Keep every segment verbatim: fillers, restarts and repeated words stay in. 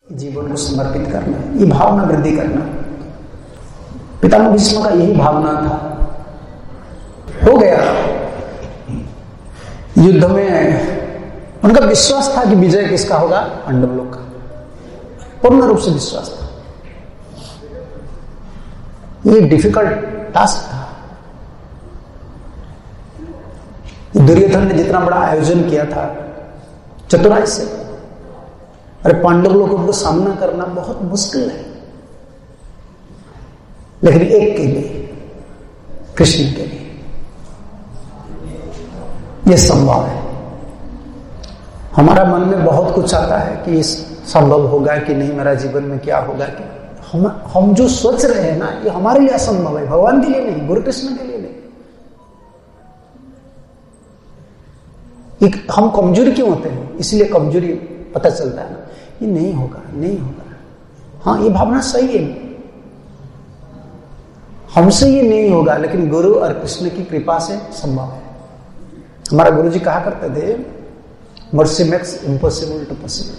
जीवन को समर्पित करना, ये भावना वृद्धि करना। पितामह भीष्म का यही भावना था। हो गया युद्ध में उनका विश्वास था कि विजय किसका होगा, पांडव लोग का, पूर्ण रूप से विश्वास था। ये डिफिकल्ट टास्क था। दुर्योधन ने जितना बड़ा आयोजन किया था चतुराई से, अरे पांडव लोगों को सामना करना बहुत मुश्किल है, लेकिन एक के लिए, कृष्ण के लिए यह संभव है। हमारा मन में बहुत कुछ आता है कि संभव होगा कि नहीं, मेरा जीवन में क्या होगा कि हम हम जो सोच रहे हैं ना, ये हमारे लिए असंभव है, भगवान के लिए नहीं, गुरु कृष्ण के लिए नहीं। एक हम कमजोरी क्यों होते हैं, इसलिए कमजोरी पता चलता है ना, ये नहीं होगा, नहीं होगा। हाँ, ये भावना सही है, हमसे ये नहीं होगा, लेकिन गुरु और कृष्ण की कृपा से संभव है। हमारा गुरु जी कहा करते थे, mercy makes impossible to possible.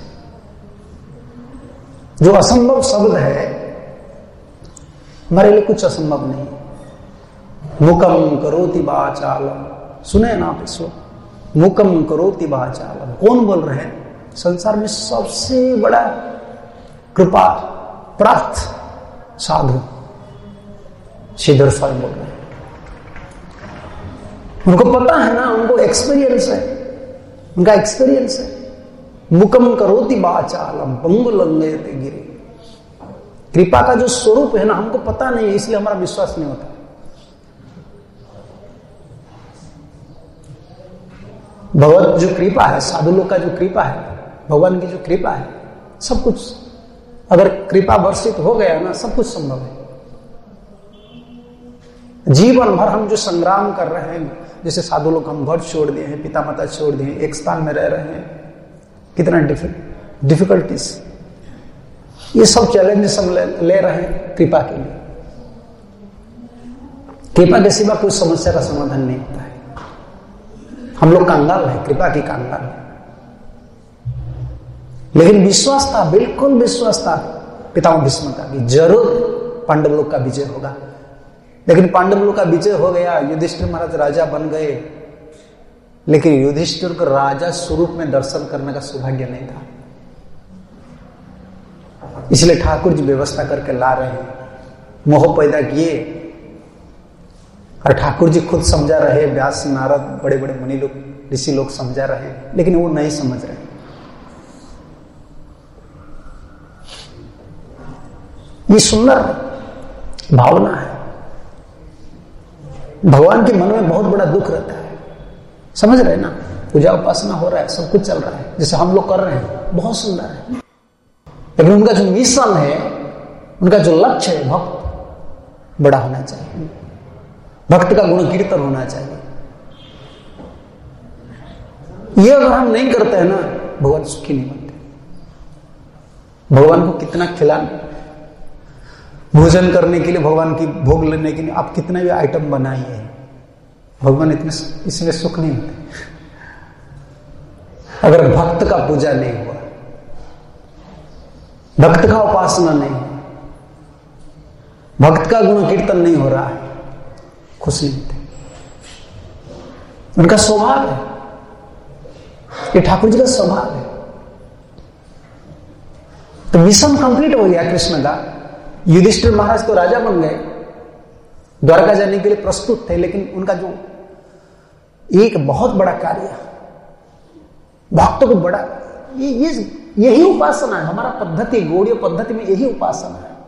जो असंभव शब्द है हमारे लिए कुछ असंभव नहीं। मुकम करोति वाचालम, सुने ना आप इसको, मुकम करोति वाचालम। कौन बोल रहे हैं? संसार में सबसे बड़ा कृपा प्राप्त साधु श्रीधर स्वामी बोल रहे हैं। उनको पता है ना, उनको एक्सपीरियंस है, उनका एक्सपीरियंस है। मुकम करोति वाचालम पंगुलंघयते गिरे। कृपा का जो स्वरूप है ना, हमको पता नहीं है, इसलिए हमारा विश्वास नहीं होता। भगवत जो कृपा है, साधु लोग का जो कृपा है, भगवान की जो कृपा है, सब कुछ अगर कृपा वर्षित हो गया ना, सब कुछ संभव है। जीवन भर हम जो संग्राम कर रहे हैं, जैसे साधु लोग, हम घर छोड़ दिए हैं, पिता माता छोड़ दिए हैं, एक स्थान में रह रहे हैं, कितना डिफिकल्टीज, ये सब चैलेंजेस हम ले, ले रहे हैं कृपा के लिए। कृपा के सिवा कोई समस्या का समाधान नहीं होता है। हम लोग कंगाल है, कृपा की कंगाल है। लेकिन विश्वास था, बिल्कुल विश्वास था पितामह भीष्म का कि जरूर पांडव लोग का विजय होगा। लेकिन पांडव लोग का विजय हो गया, युधिष्ठिर महाराज राजा बन गए, लेकिन युधिष्ठिर को राजा स्वरूप में दर्शन करने का सौभाग्य नहीं था। इसलिए ठाकुर जी व्यवस्था करके ला रहे हैं, मोह पैदा किए, और ठाकुर जी खुद समझा रहे, व्यास नारद बड़े बड़े मुनि लोग, ऋषि लोग समझा रहे, लेकिन वो नहीं समझ रहे। ये सुंदर भावना है। भगवान के मन में बहुत बड़ा दुख रहता है, समझ रहे ना, पूजा उपासना हो रहा है, सब कुछ चल रहा है, जैसे हम लोग कर रहे हैं, बहुत सुंदर है। लेकिन उनका जो मिशन है, उनका जो लक्ष्य है, भक्त बड़ा होना चाहिए, भक्त का गुण कीर्तन होना चाहिए। ये अगर हम नहीं करते हैं ना, भगवान सुखी नहीं बनते। भगवान को कितना खिलाना, भोजन करने के लिए, भगवान की भोग लेने के लिए आप कितना भी आइटम बनाइए, भगवान इतने इसमें सुख नहीं होते अगर भक्त का पूजा नहीं हुआ, भक्त का उपासना नहीं, भक्त का गुण कीर्तन नहीं हो रहा है, खुश नहीं होते। उनका स्वभाव है, ये ठाकुर जी का स्वभाव है। तो मिशन कंप्लीट हो गया कृष्ण का। युधिष्ठिर महाराज तो राजा बन गए, द्वारका जाने के लिए प्रस्तुत थे, लेकिन उनका जो एक बहुत बड़ा कार्य, भक्तों को बड़ा, ये ये यही उपासना है। हमारा पद्धति, गौड़ीय पद्धति में यही उपासना है,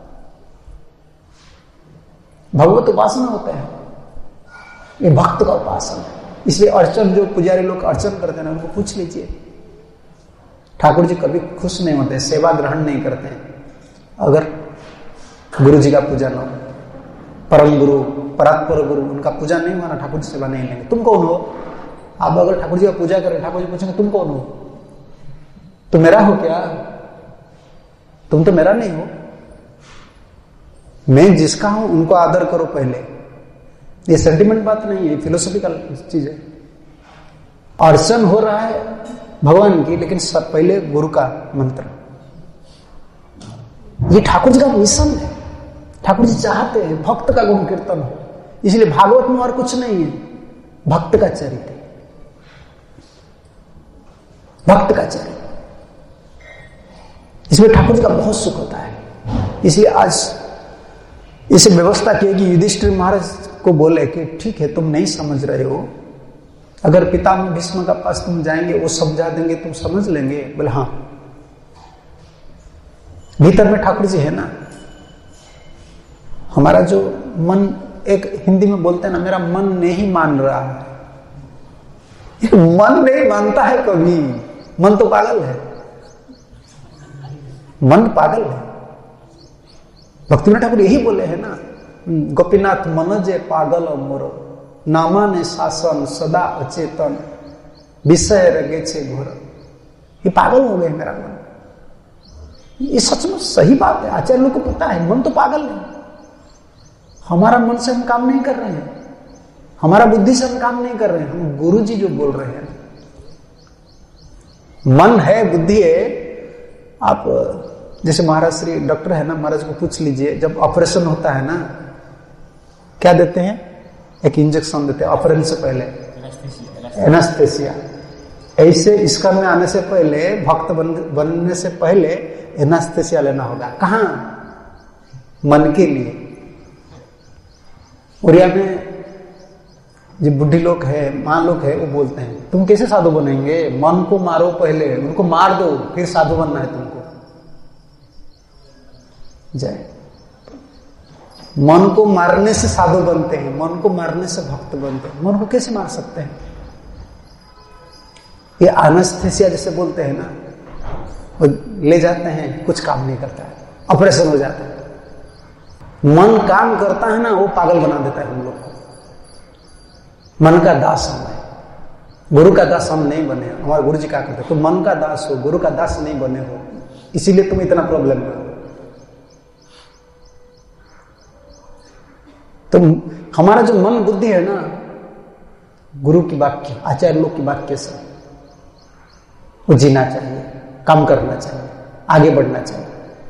भगवत उपासना होता है, ये भक्त का उपासना है। इसलिए अर्चन, जो पुजारी लोग अर्चन करते हैं ना, उनको पूछ लीजिए, ठाकुर जी कभी खुश नहीं होते, सेवा ग्रहण नहीं करते हैं अगर गुरु जी का पूजा ना हो। परम गुरु, परात्पर गुरु, उनका पूजा नहीं हुआ ना, ठाकुर जी सेवा नहीं लेंगे। तुम कौन हो? आप अगर ठाकुर जी का पूजा करें, ठाकुर जी पूछेंगे तुम कौन हो? तुम मेरा हो क्या? तुम तो मेरा नहीं हो। मैं जिसका हूं उनको आदर करो पहले। ये सेंटिमेंट बात नहीं है, फिलोसॉफिकल चीज है। अर्चन हो रहा है भगवान की, लेकिन सब पहले गुरु का मंत्र, ये ठाकुर जी का मिशन है। ठाकुर जी चाहते हैं भक्त का गुण कीर्तन हो, इसलिए भागवत में और कुछ नहीं है, भक्त का चरित्र, भक्त का चरित्र, इसमें ठाकुर जी का बहुत सुख होता है। इसलिए आज इसे व्यवस्था की कि युधिष्ठिर महाराज को बोले कि ठीक है तुम नहीं समझ रहे हो, अगर पितामह भीष्म का पास तुम जाएंगे वो समझा देंगे, तुम समझ लेंगे। बोले हाँ, भीतर में ठाकुर जी है ना। हमारा जो मन, एक हिंदी में बोलते हैं ना, मेरा मन नहीं मान रहा है, ये मन नहीं मानता है कभी। मन तो पागल है, मन पागल है। भक्तिविनोद ठाकुर यही बोले हैं ना, गोपीनाथ मन जे पागल मोर, नामा ने शासन सदा अचेतन, विषय रगे छे घोर। ये पागल हो गए मेरा मन। ये सच में सही बात है, आचार्य लोग को पता है मन तो पागल है। हमारा मन से हम काम नहीं कर रहे हैं, हमारा बुद्धि से हम काम नहीं कर रहे हैं, हम गुरु जी जो बोल रहे हैं। मन है, बुद्धि है। आप जैसे महाराज श्री डॉक्टर है ना, महाराज को पूछ लीजिए, जब ऑपरेशन होता है ना क्या देते हैं? एक इंजेक्शन देते हैं ऑपरेशन से पहले, एनास्थेसिया। ऐसे इसका में आने से पहले, भक्त बन, बनने से पहले एनास्थेसिया लेना होगा। कहां? मन के लिए। उड़िया में जो बुढ़ी लोग है, मां लोग है, वो बोलते हैं तुम कैसे साधु बनेंगे, मन को मारो पहले, उनको मार दो फिर साधु बनना है तुमको। जय। मन को मारने से साधु बनते हैं, मन को मारने से भक्त बनते हैं। मन को कैसे मार सकते हैं? ये एनास्थेसिया जैसे बोलते हैं ना, वो ले जाते हैं, कुछ काम नहीं करता है, ऑपरेशन हो जाता है। मन काम करता है ना, वो पागल बना देता है हम लोग को। मन का दास हम है, गुरु का दास हम नहीं बने। हमारे गुरु जी क्या करते, तुम मन का दास हो, गुरु का दास नहीं बने हो, इसीलिए तुम इतना प्रॉब्लम में हो। तो हमारा जो मन बुद्धि है ना, गुरु की वाक्य, आचार्य लोग की वाक्य से वो जीना चाहिए, काम करना चाहिए, आगे बढ़ना चाहिए।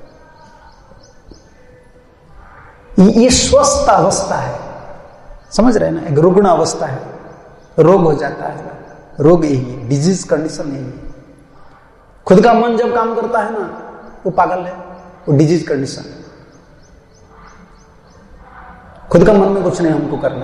ये स्वस्थ अवस्था है, समझ रहे हैं ना? एक रुग्ण अवस्था है, रोग हो जाता है, रोग यही है, डिजीज कंडीशन यही है। खुद का मन जब काम करता है ना, वो पागल है, वो डिजीज कंडीशन है। खुद का मन में कुछ नहीं हमको करना।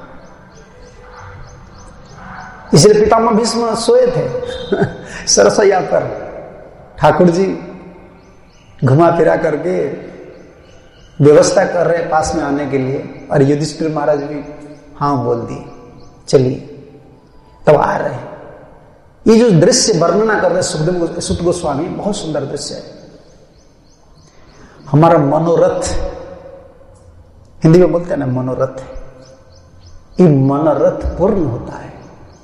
इसलिए पितामह भीष्म सोए थे सरसैया पर, ठाकुर जी घुमा फिरा करके व्यवस्था कर रहे पास में आने के लिए, और युधिष्ठिर महाराज भी हाँ बोल दिए, चलिए तब आ रहे हैं। ये जो दृश्य वर्णना कर रहे सुखदेव सुत गोस्वामी, बहुत सुंदर दृश्य है। हमारा मनोरथ, हिंदी में बोलते हैं ना मनोरथ, ये मनोरथ पूर्ण होता है।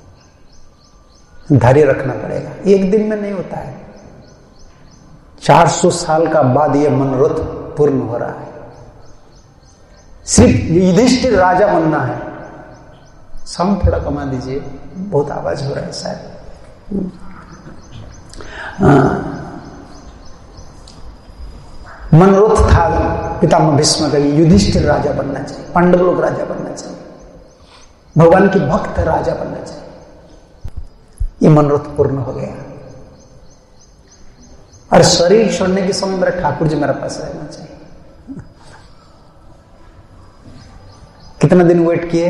धैर्य रखना पड़ेगा, एक दिन में नहीं होता है। चार सौ साल का बाद ये मनोरथ पूर्ण हो रहा है। सिर्फ युधिष्ठिर राजा बनना है। साउंड थोड़ा कमा दीजिए, बहुत आवाज हो रहा है शायद। मनोरथ था पितामह भीष्म का, युधिष्ठिर राजा बनना चाहिए, पांडव लोग राजा बनना चाहिए, भगवान की भक्त राजा बनना चाहिए। ये मनोरथ पूर्ण हो गया। और शरीर छोड़ने के समय मेरा ठाकुर जी मेरे पास रहना चाहिए। कितना दिन वेट किए?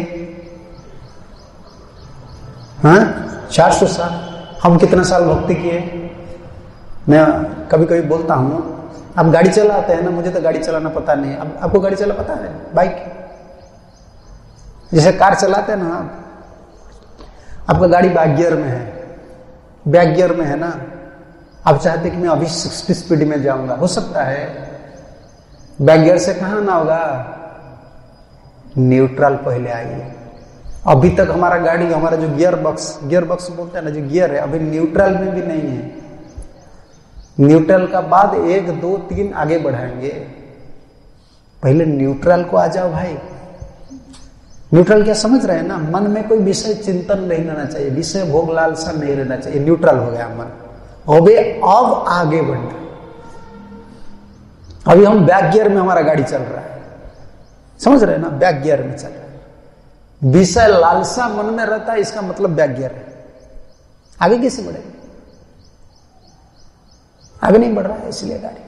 हाँ, चार सौ साल। हम कितना साल भक्ति किए? मैं कभी कभी बोलता हूं, आप गाड़ी चलाते हैं ना, मुझे तो गाड़ी चलाना पता नहीं। अब आपको गाड़ी चला पता है? बाइक जैसे कार चलाते हैं ना, आपका गाड़ी बैक गियर में है, बैक गियर में है ना, आप चाहते कि मैं अभी साठ स्पीड में जाऊंगा, हो सकता है? बैक गियर से कहां ना होगा, न्यूट्रल पहले आइए। अभी तक हमारा गाड़ी, हमारा जो गियर बॉक्स, गियर बॉक्स बोलते हैं ना, जो गियर है, अभी न्यूट्रल में भी नहीं है। न्यूट्रल का बाद एक दो तीन आगे बढ़ाएंगे, पहले न्यूट्रल को आ जाओ भाई। न्यूट्रल क्या समझ रहे हैं ना? मन में कोई विषय चिंतन नहीं रहना चाहिए, विषय भोग लालसा नहीं रहना चाहिए। न्यूट्रल हो गया मन, अबे अब आगे बढ़ना। अभी हम बैक गियर में हमारा गाड़ी चल रहा है, समझ रहे हैं ना, बैक गियर में चल रहा है। विषय लालसा मन में रहता है, इसका मतलब बैक गियर है। आगे कैसे बढ़ेगा? आगे नहीं बढ़ रहा है, इसलिए गाड़ी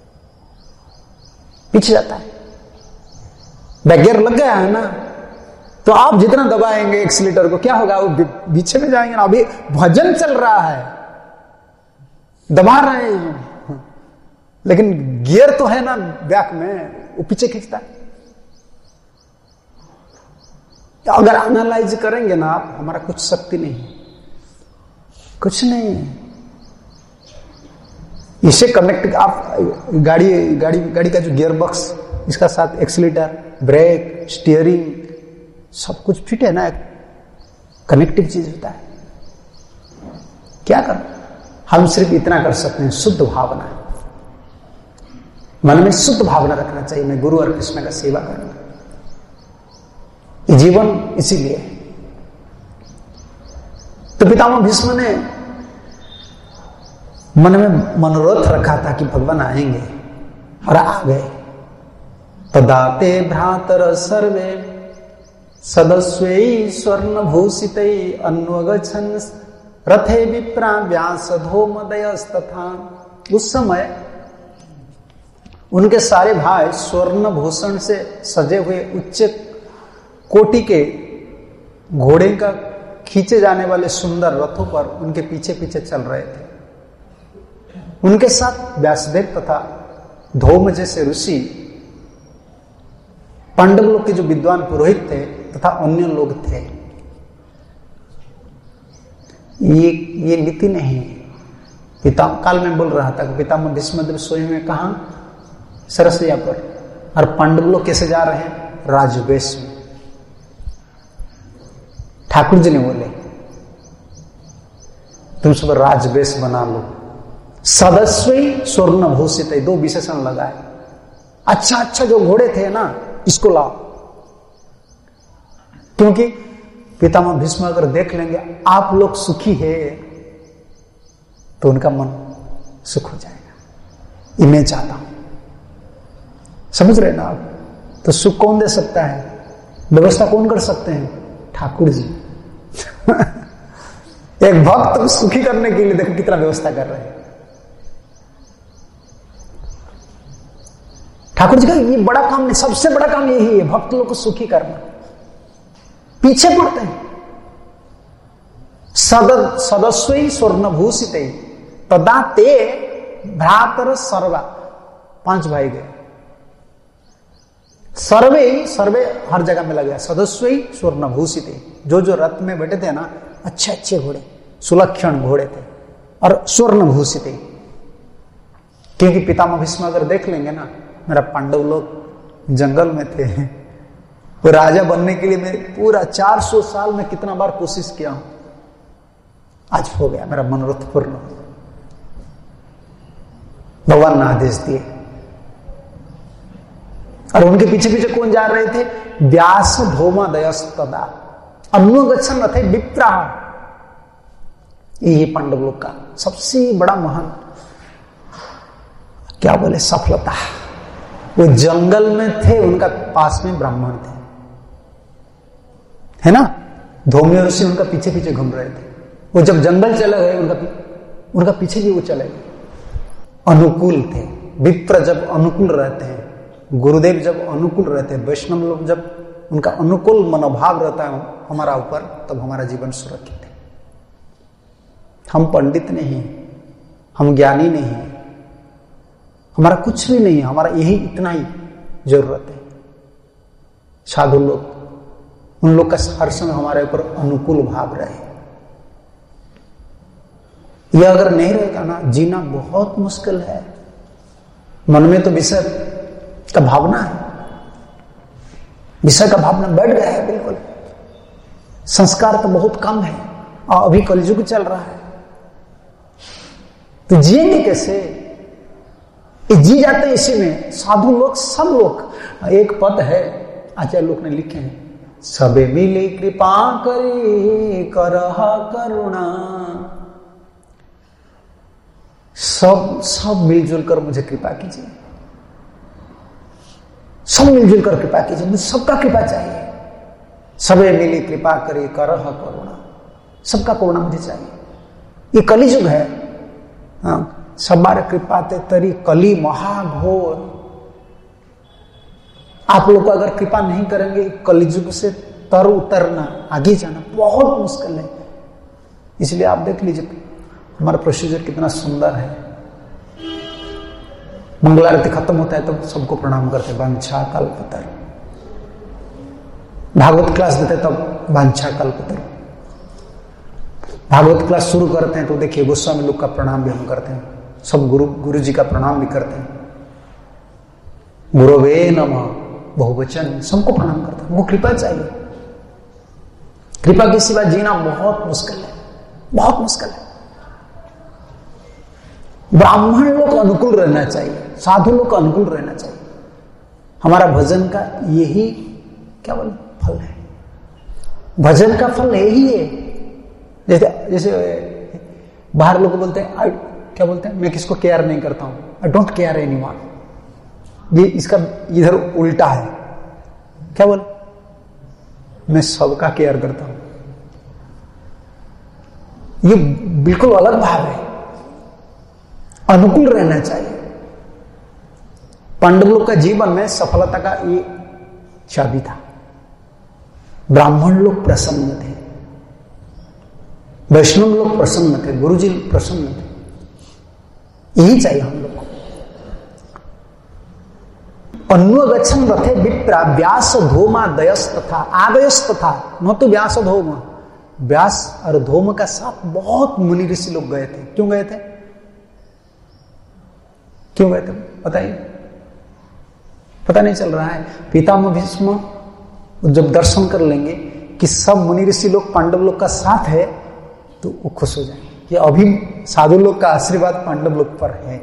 पीछे जाता है। बैक गियर लग गया है ना, तो आप जितना दबाएंगे एक्सीलेटर को क्या होगा, वो पीछे में जाएंगे ना। अभी भजन चल रहा है, दबा रहे हैं, लेकिन गियर तो है ना बैक में, वो पीछे खींचता है। तो अगर एनालाइज करेंगे ना आप, हमारा कुछ शक्ति नहीं, कुछ नहीं। इसे कनेक्ट आप गाड़ी गाड़ी गाड़ी का जो गियर बॉक्स, इसका साथ एक्सीलेटर, ब्रेक, स्टीयरिंग, सब कुछ फिट है ना, कनेक्टिव चीज होता है। क्या कर, हम सिर्फ इतना कर सकते हैं, शुद्ध भावना, मन में शुद्ध भावना रखना चाहिए, मैं गुरु और कृष्ण का सेवा करूंगा। ये जीवन इसीलिए है। तो पितामह भीष्म ने मन में मनोरथ रखा था कि भगवान आएंगे, और आ गए। तदाते भ्रातर सर्वे सदस्वै स्वर्ण भूषित अन्वगछन रथे विप्रा व्यास धूमदयस्तथा। उस समय उनके सारे भाई स्वर्ण भूषण से सजे हुए उच्च कोटि के घोड़े का खींचे जाने वाले सुंदर रथों पर उनके पीछे पीछे चल रहे थे। उनके साथ व्यासदेव तथा धौम जैसे ऋषि, पांडव लोग के जो विद्वान पुरोहित थे तथा अन्य लोग थे। ये ये नीति नहीं। पिता काल में बोल रहा था कि पितामह भीष्मदेव सोए में कहा, सरसैया पर, और पांडव लोग कैसे जा रहे हैं, राजवेश में। ठाकुर जी ने बोले तुम सब राजवेश बना लो। सदस्वी स्वर्ण भूषित, दो विशेषण लगाए। अच्छा अच्छा जो घोड़े थे ना, इसको लाओ, क्योंकि पितामह भीष्म अगर देख लेंगे आप लोग सुखी है तो उनका मन सुख हो जाएगा। ये मैं चाहता हूं, समझ रहे ना आप। तो सुख कौन दे सकता है, व्यवस्था कौन कर सकते हैं, ठाकुर जी। एक भक्त को सुखी करने के लिए देखो कितना व्यवस्था कर रहे हैं। ठाकुर जी का ये बड़ा काम नहीं, सबसे बड़ा काम यही है, भक्त लोग को सुखी करना। पीछे पड़ते हैं। सद सदस्वी स्वर्ण भूषित तदा ते भ्रातर सर्वा, पांच भाई गए। सर्वे सर्वे हर जगह में लग गया। सदस्वी स्वर्ण भूषित, जो जो रथ में बैठे थे ना, अच्छे अच्छे घोड़े, सुलक्षण घोड़े थे, और स्वर्ण भूषित। क्योंकि पितामह भीष्म अगर देख लेंगे ना, मेरा पांडव लोग जंगल में थे, वो राजा बनने के लिए मैं पूरा चार सौ साल में कितना बार कोशिश किया हूं, आज हो गया, मेरा मनोरथ पूर्ण हो गया। भगवान ने आदेश दिए। और उनके पीछे पीछे कौन जा रहे थे, व्यास धौमदयस्तदा अन्वगच्छन रथे विप्रा। ये पांडव लोग का सबसे बड़ा महान क्या बोले सफलता। वो जंगल में थे, उनका पास में ब्राह्मण थे, है ना। धौम्य ऋषि उनका पीछे पीछे घूम रहे थे। वो जब जंगल चले गए, उनका उनका पीछे भी वो चले गए। अनुकूल थे। विप्र जब अनुकूल रहते हैं, गुरुदेव जब अनुकूल रहते हैं, वैष्णव लोग जब उनका अनुकूल मनोभाव रहता है हमारा ऊपर, तब हमारा जीवन सुरक्षित है। हम पंडित नहीं, हम ज्ञानी नहीं, हमारा कुछ भी नहीं, हमारा यही इतना ही जरूरत है। साधु लोग, उन लोग का हर समय हमारे ऊपर अनुकूल भाव रहे। यह अगर नहीं रहेगा ना, जीना बहुत मुश्किल है। मन में तो विषय का भावना है, विषय का भावना बैठ गया है बिल्कुल। संस्कार तो बहुत कम है, और अभी कलयुग चल रहा है, तो जिएंगे कैसे। ये जी जाते हैं इसी में। साधु लोग, सब लोग, एक पद है आचार्य लोग ने लिखे हैं, सबे मिली कृपा करी करहा करुणा। सब सब मिलजुल कर मुझे कृपा कीजिए। सब मिलजुल कर कृपा कीजिए, मुझे सबका कृपा चाहिए। सबे मिली कृपा करे करह करुणा, सबका करुणा मुझे चाहिए। ये कलिजुग है। हाँ, सबार कृपा ते तरी कली महाघोर। आप लोग अगर कृपा नहीं करेंगे कलिजुग से तर उतरना, आगे जाना बहुत मुश्किल है। इसलिए आप देख लीजिए हमारा प्रोसीजर कितना सुंदर है। मंगलारती खत्म होता है तो सबको प्रणाम करते हैं, वांछा कल्पतर। भागवत क्लास देते तब वांछा कल्पतर। भागवत क्लास शुरू करते हैं तो देखिए गोस्वामी लोग का प्रणाम भी हम करते हैं, सब गुरु गुरु जी का प्रणाम भी करते हैं। गुरुवे नमः बहुवचन, सबको प्रणाम करते हैं। वो कृपा चाहिए। कृपा के सिवा जीना बहुत मुश्किल है, बहुत मुश्किल है। ब्राह्मण लोग अनुकूल रहना चाहिए, साधु लोग को अनुकूल रहना चाहिए। हमारा भजन का यही क्या बोले फल है। भजन का फल यही है। जैसे जैसे बाहर लोग बोलते हैं आई क्या बोलते हैं, मैं किसको केयर नहीं करता हूं, आई डोंट केयर एनीवन। ये इसका इधर उल्टा है। क्या बोल, मैं सबका केयर करता हूं। ये बिल्कुल अलग भाव है। अनुकूल रहना चाहिए। पांडव लोग का जीवन में सफलता का ये चाबी था। ब्राह्मण लोग प्रसन्न थे, वैष्णव लोग प्रसन्न थे, गुरुजी प्रसन्न थे। यही चाहिए हम लोग को। अन्वगच्छन् रथे विप्रा व्यास धूमा दयस तथा आदयस तथा, न तो व्यास धूमा। व्यास और धूम का साथ बहुत मुनि ऋषि लोग गए थे। क्यों गए थे, क्यों गए थे बताइए? पता नहीं चल रहा है। पितामह भीष्म जब दर्शन कर लेंगे कि सब मुनि ऋषि लोग पांडव लोग का साथ है तो वो खुश हो जाएंगे कि अभी साधु लोग का आशीर्वाद पांडव लोग पर है।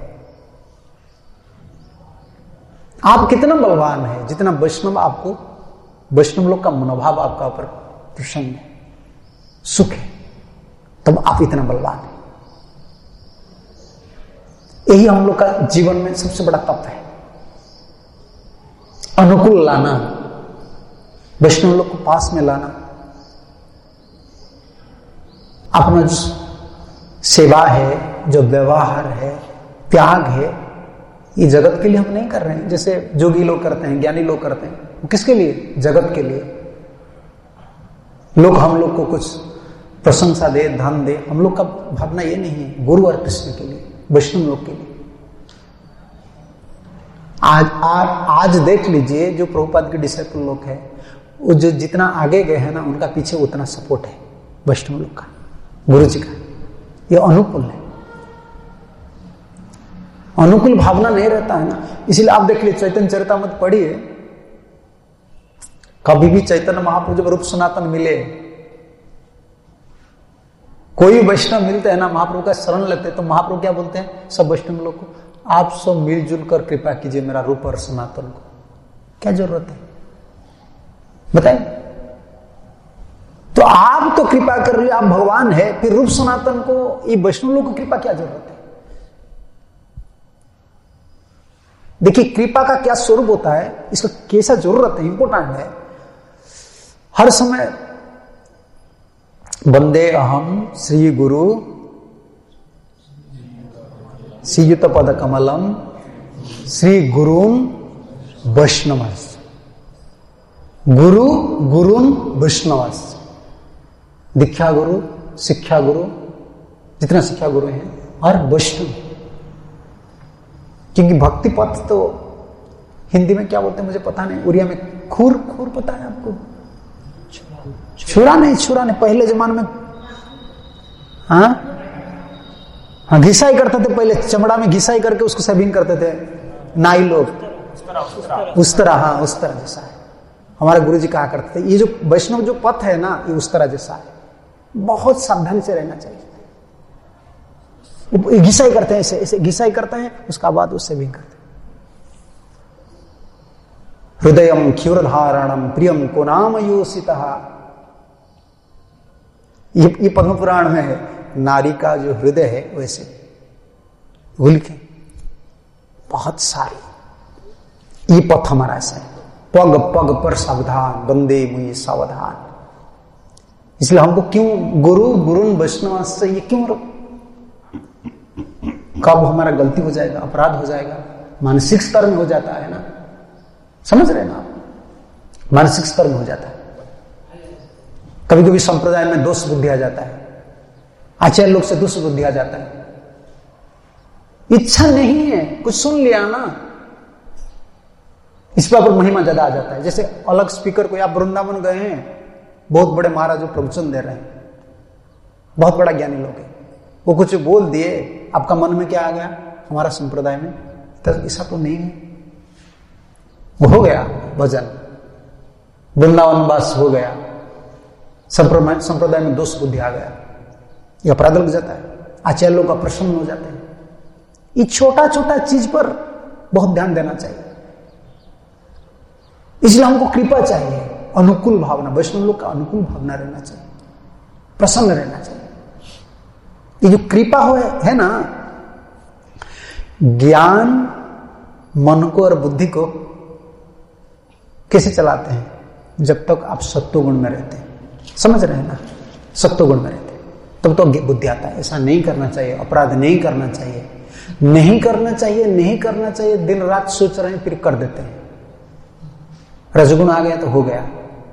आप कितना बलवान है, जितना वैष्णव आपको, वैष्णव लोग का मनोभाव आपका ऊपर प्रसन्न है, सुख है, तब आप इतना बलवान है। यही हम लोग का जीवन में सबसे बड़ा तप है, अनुकूल लाना, वैष्णव लोग को पास में लाना। अपना जो सेवा है, जो व्यवहार है, त्याग है, ये जगत के लिए हम नहीं कर रहे हैं। जैसे जोगी लोग करते हैं, ज्ञानी लोग करते हैं, वो किसके लिए? जगत के लिए। लोग हम लोग को कुछ प्रशंसा दे, धन दे, हम लोग का भावना ये नहीं है। गुरु और कृष्ण के लिए, वैष्णव लोग के लिए। आज आज आज देख लीजिए जो प्रभुपाद के डिसाइपल लोग हैं, वो जो जितना आगे गए हैं ना, उनका पीछे उतना सपोर्ट है वैष्णव लोग का, गुरु जी का। ये अनुकूल है। अनुकूल भावना नहीं रहता है ना, इसलिए आप देख लीजिए चैतन्य चरितामृत पढ़िए, कभी भी चैतन्य महाप्रभु जब रूप सनातन मिले, कोई वैष्णव मिलते हैं ना, महाप्रभु का शरण लेते हैं, तो महाप्रभु क्या बोलते हैं सब वैष्णव लोग को? आप सब मिलजुल कर कृपा कीजिए मेरा रूप और सनातन को। क्या जरूरत है बताइए? तो आप तो कृपा कर रहे, आप भगवान है, फिर रूप सनातन को, ये वैष्णव लोग को कृपा क्या जरूरत है? देखिए कृपा का क्या स्वरूप होता है, इसका कैसा जरूरत है, इंपोर्टेंट है। हर समय वंदे अहम श्री गुरु श्रीयुत पद कमलम श्री गुरुन वैष्णवस। गुरु गुरुन वैष्णवस, दीक्षा गुरु, शिक्षा गुरु, जितना शिक्षा गुरु हैं, और वैष्णव। क्योंकि भक्ति पथ तो हिंदी में क्या बोलते हैं मुझे पता नहीं, उड़िया में खूर, खूर पता है आपको? छुरा नहीं, छुरा नहीं, पहले जमाने में हाँ हाँ घिसाई करते थे, पहले चमड़ा में घिसाई करके उसको सेविंग करते थे नाई लोग, उस तरह। हाँ उस तरह जैसा है। हमारे गुरु जी कहा करते थे ये जो वैष्णव जो पथ है ना, ये उस तरह जैसा है। बहुत सावधानी से रहना चाहिए। घिसाई करते हैं, ऐसे ऐसे घिसाई करते हैं, उसका बाद उससे भी करते हैं। हृदयम क्षुरधारणम प्रियम को नाम योषितः, ये ये पद्म पुराण में है। नारी का जो हृदय है वैसे भूल के बहुत सारी, ये पथ हमारा ऐसा है। पग पग पर सावधान, बंदे मुझे सावधान। इसलिए हमको क्यों गुरु गुरुन वैष्णव से ये क्यों, कब हमारा गलती हो जाएगा, अपराध हो जाएगा, मानसिक स्तर में हो जाता है ना, समझ रहे ना आप, मानसिक स्तर में हो जाता है। कभी कभी संप्रदाय में दोष बुद्धि आ जाता है, आचार्य लोग से दोष बुद्धि आ जाता है, इच्छा नहीं है, कुछ सुन लिया ना, इस पर महिमा ज्यादा आ जाता है। जैसे अलग स्पीकर को, आप वृंदावन गए हैं, बहुत बड़े महाराज जो प्रवचन दे रहे हैं, बहुत बड़ा ज्ञानी लोग है, वो कुछ बोल दिए, आपका मन में क्या आ गया, हमारा संप्रदाय में तो ऐसा तो नहीं है, वो हो गया भजन, वृंदावन वास हो गया, संप्रदाय में दोष बुद्धि आ गया, ये अपराध लग जाता है, आचार्य लोग प्रसन्न हो जाते हैं। ये छोटा छोटा चीज पर बहुत ध्यान देना चाहिए। इसलिए हमको कृपा चाहिए, अनुकूल भावना, वैष्णव लोग का अनुकूल भावना रहना चाहिए, प्रसन्न रहना चाहिए। ये जो कृपा हो है ना, ज्ञान मन को और बुद्धि को कैसे चलाते हैं, जब तक आप सत्वगुण में रहते हैं, समझ रहे हैं ना, सत्वगुण में रहते हैं तब तो बुद्धि आता है, ऐसा नहीं करना चाहिए, अपराध नहीं करना चाहिए, नहीं करना चाहिए, नहीं करना चाहिए, दिन रात सोच रहे हैं, फिर कर देते हैं। रजगुण आ गया तो हो गया,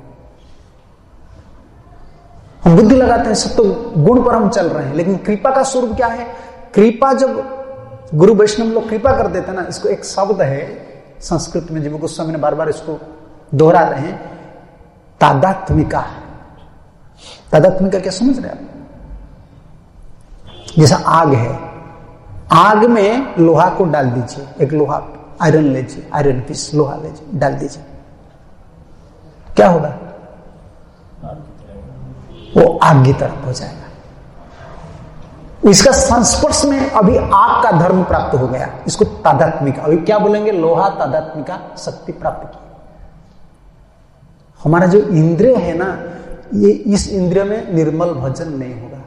हम बुद्धि लगाते हैं, सत्व गुण पर हम चल रहे हैं। लेकिन कृपा का स्वरूप क्या है, कृपा जब गुरु वैष्णव लोग कृपा कर देते हैं ना, इसको एक शब्द है संस्कृत में, जीव गोस्वामी ने बार बार इसको दोहरा रहे हैं, तादात्मिका। तादात्मिका क्या समझ रहे हैं आप? जैसा आग है, आग में लोहा को डाल दीजिए, एक लोहा आयरन लीजिए, आयरन पीस लोहा लीजिए, डाल दीजिए, क्या होगा, वो आग की तरफ हो जाएगा। इसका संस्पर्श में अभी आग का धर्म प्राप्त हो गया, इसको तादात्मिका, अभी क्या बोलेंगे, लोहा तादात्मिका शक्ति प्राप्त की। हमारा जो इंद्रिय है ना, ये इस इंद्रिय में निर्मल भजन नहीं होगा।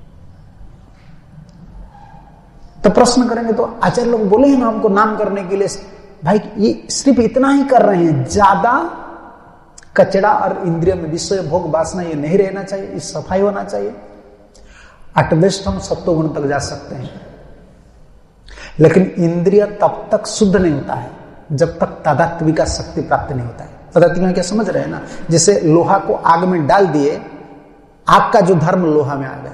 तो प्रश्न करेंगे, तो आचार्य लोग बोले हैं ना हमको नाम करने के लिए, भाई ये सिर्फ इतना ही कर रहे हैं, ज्यादा कचड़ा और इंद्रिय में विषय भोग वासना ये नहीं रहना चाहिए, इस सफाई होना चाहिए। अटवेस्ट हम सत्व गुण तक जा सकते हैं, लेकिन इंद्रिय तब तक शुद्ध नहीं होता है जब तक तादात्मिका शक्ति प्राप्त नहीं होता है। तादात्मिका क्या समझ रहे हैं ना, जैसे लोहा को आग में डाल दिए, आग का जो धर्म लोहा में आ गया।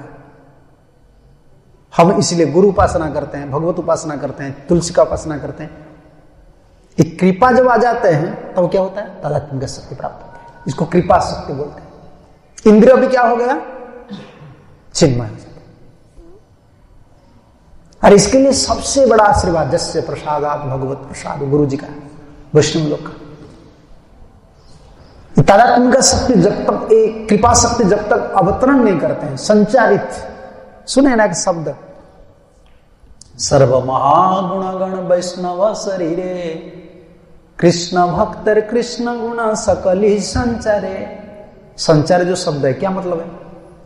हम इसलिए गुरु उपासना करते हैं, भगवत उपासना करते हैं, तुलसी का उपासना करते हैं। एक कृपा जब आ जाते हैं तब तो क्या होता है, तादात्मिका शक्ति प्राप्त होता है, इसको कृपा शक्ति बोलते हैं। इंद्रिय भी क्या हो गया, चिन्मय हो जाता है। और इसके लिए सबसे बड़ा आशीर्वाद जस्य प्रसादात भगवत प्रसाद, गुरु जी का, वैष्णव लोग का। तादात्मिका शक्ति जब तक, एक कृपा शक्ति जब तक अवतरण नहीं करते हैं, संचारित, सुने ना एक शब्द, सर्व महागुण गण वैष्णव शरीरे कृष्ण भक्तर कृष्ण गुण सकली संचारे। संचार जो शब्द है क्या मतलब है,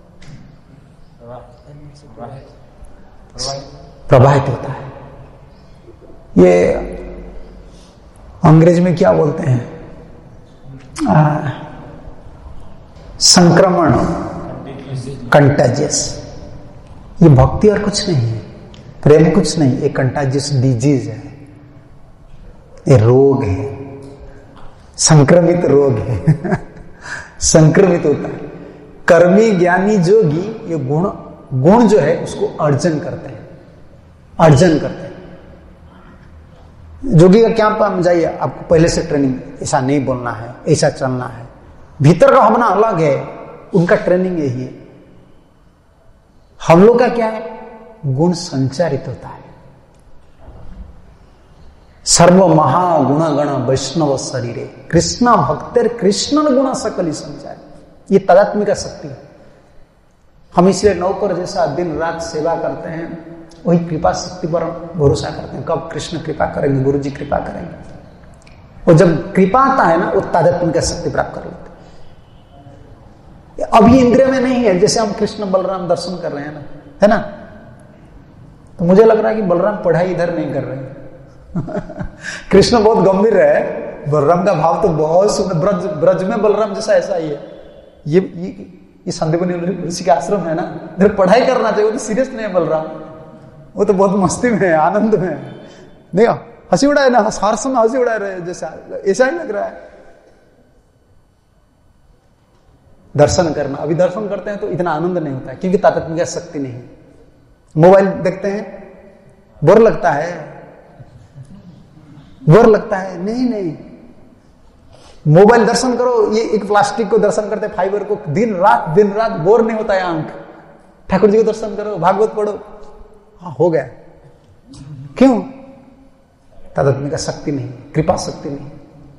प्रवाहित होता है। ये अंग्रेजी में क्या बोलते हैं, आ, संक्रमण, कंटाजियस। ये भक्ति और कुछ नहीं है, प्रेम कुछ नहीं, ये कंटाजियस डिजीज है, ये रोग है, संक्रमित रोग है संक्रमित होता है। कर्मी ज्ञानी जोगी ये गुण गुण जो है उसको अर्जन करते हैं, अर्जन करते हैं। जोगी का क्या काम, जाइए, आपको पहले से ट्रेनिंग, ऐसा नहीं बोलना है, ऐसा चलना है, भीतर का भावना अलग है, उनका ट्रेनिंग यही है। हम लोग का क्या है, गुण संचारित होता है। सर्व महागुण गण वैष्णव शरीरे कृष्ण भक्तर कृष्ण गुण सकली संचार, ये तादात्मिका शक्ति है। हम इसलिए नौकर जैसा दिन रात सेवा करते हैं, वही कृपा शक्ति पर भरोसा करते हैं, कब कृष्ण कृपा करेंगे, गुरु जी कृपा करेंगे। और जब कृपा आता है ना, वो तादात्मिका शक्ति प्राप्त कर लेते हैं। अभी इंद्रिय में नहीं है, जैसे हम कृष्ण बलराम दर्शन कर रहे हैं ना, है ना, तो मुझे लग रहा है कि बलराम पढ़ाई इधर नहीं कर रहे हैं कृष्ण बहुत गंभीर है, बलराम का भाव तो बहुत सुंदर, ब्रज ब्रज में बलराम जैसा ऐसा ही है। ये ये, ये संदीपनी ऋषि का आश्रम है ना, इधर पढ़ाई करना चाहिए। वो तो सीरियस नहीं है बलराम, वो तो बहुत मस्ती में है, आनंद में है। नहीं हंसी उड़ाए ना, हर समय हंसी उड़ा रहे जैसा, ऐसा ही लग रहा है। दर्शन करना, अभी दर्शन करते हैं तो इतना आनंद नहीं होता है क्योंकि तादात्म्य शक्ति नहीं। मोबाइल देखते हैं, बोर लगता है, बोर लगता है। नहीं नहीं, मोबाइल दर्शन करो, ये एक प्लास्टिक को दर्शन करते, फाइबर को, दिन रात दिन रात बोर नहीं होता है आंख। ठाकुर जी को दर्शन करो, भागवत पढ़ो, हाँ हो गया। क्यों? तादात्म्य का शक्ति नहीं, कृपा शक्ति नहीं।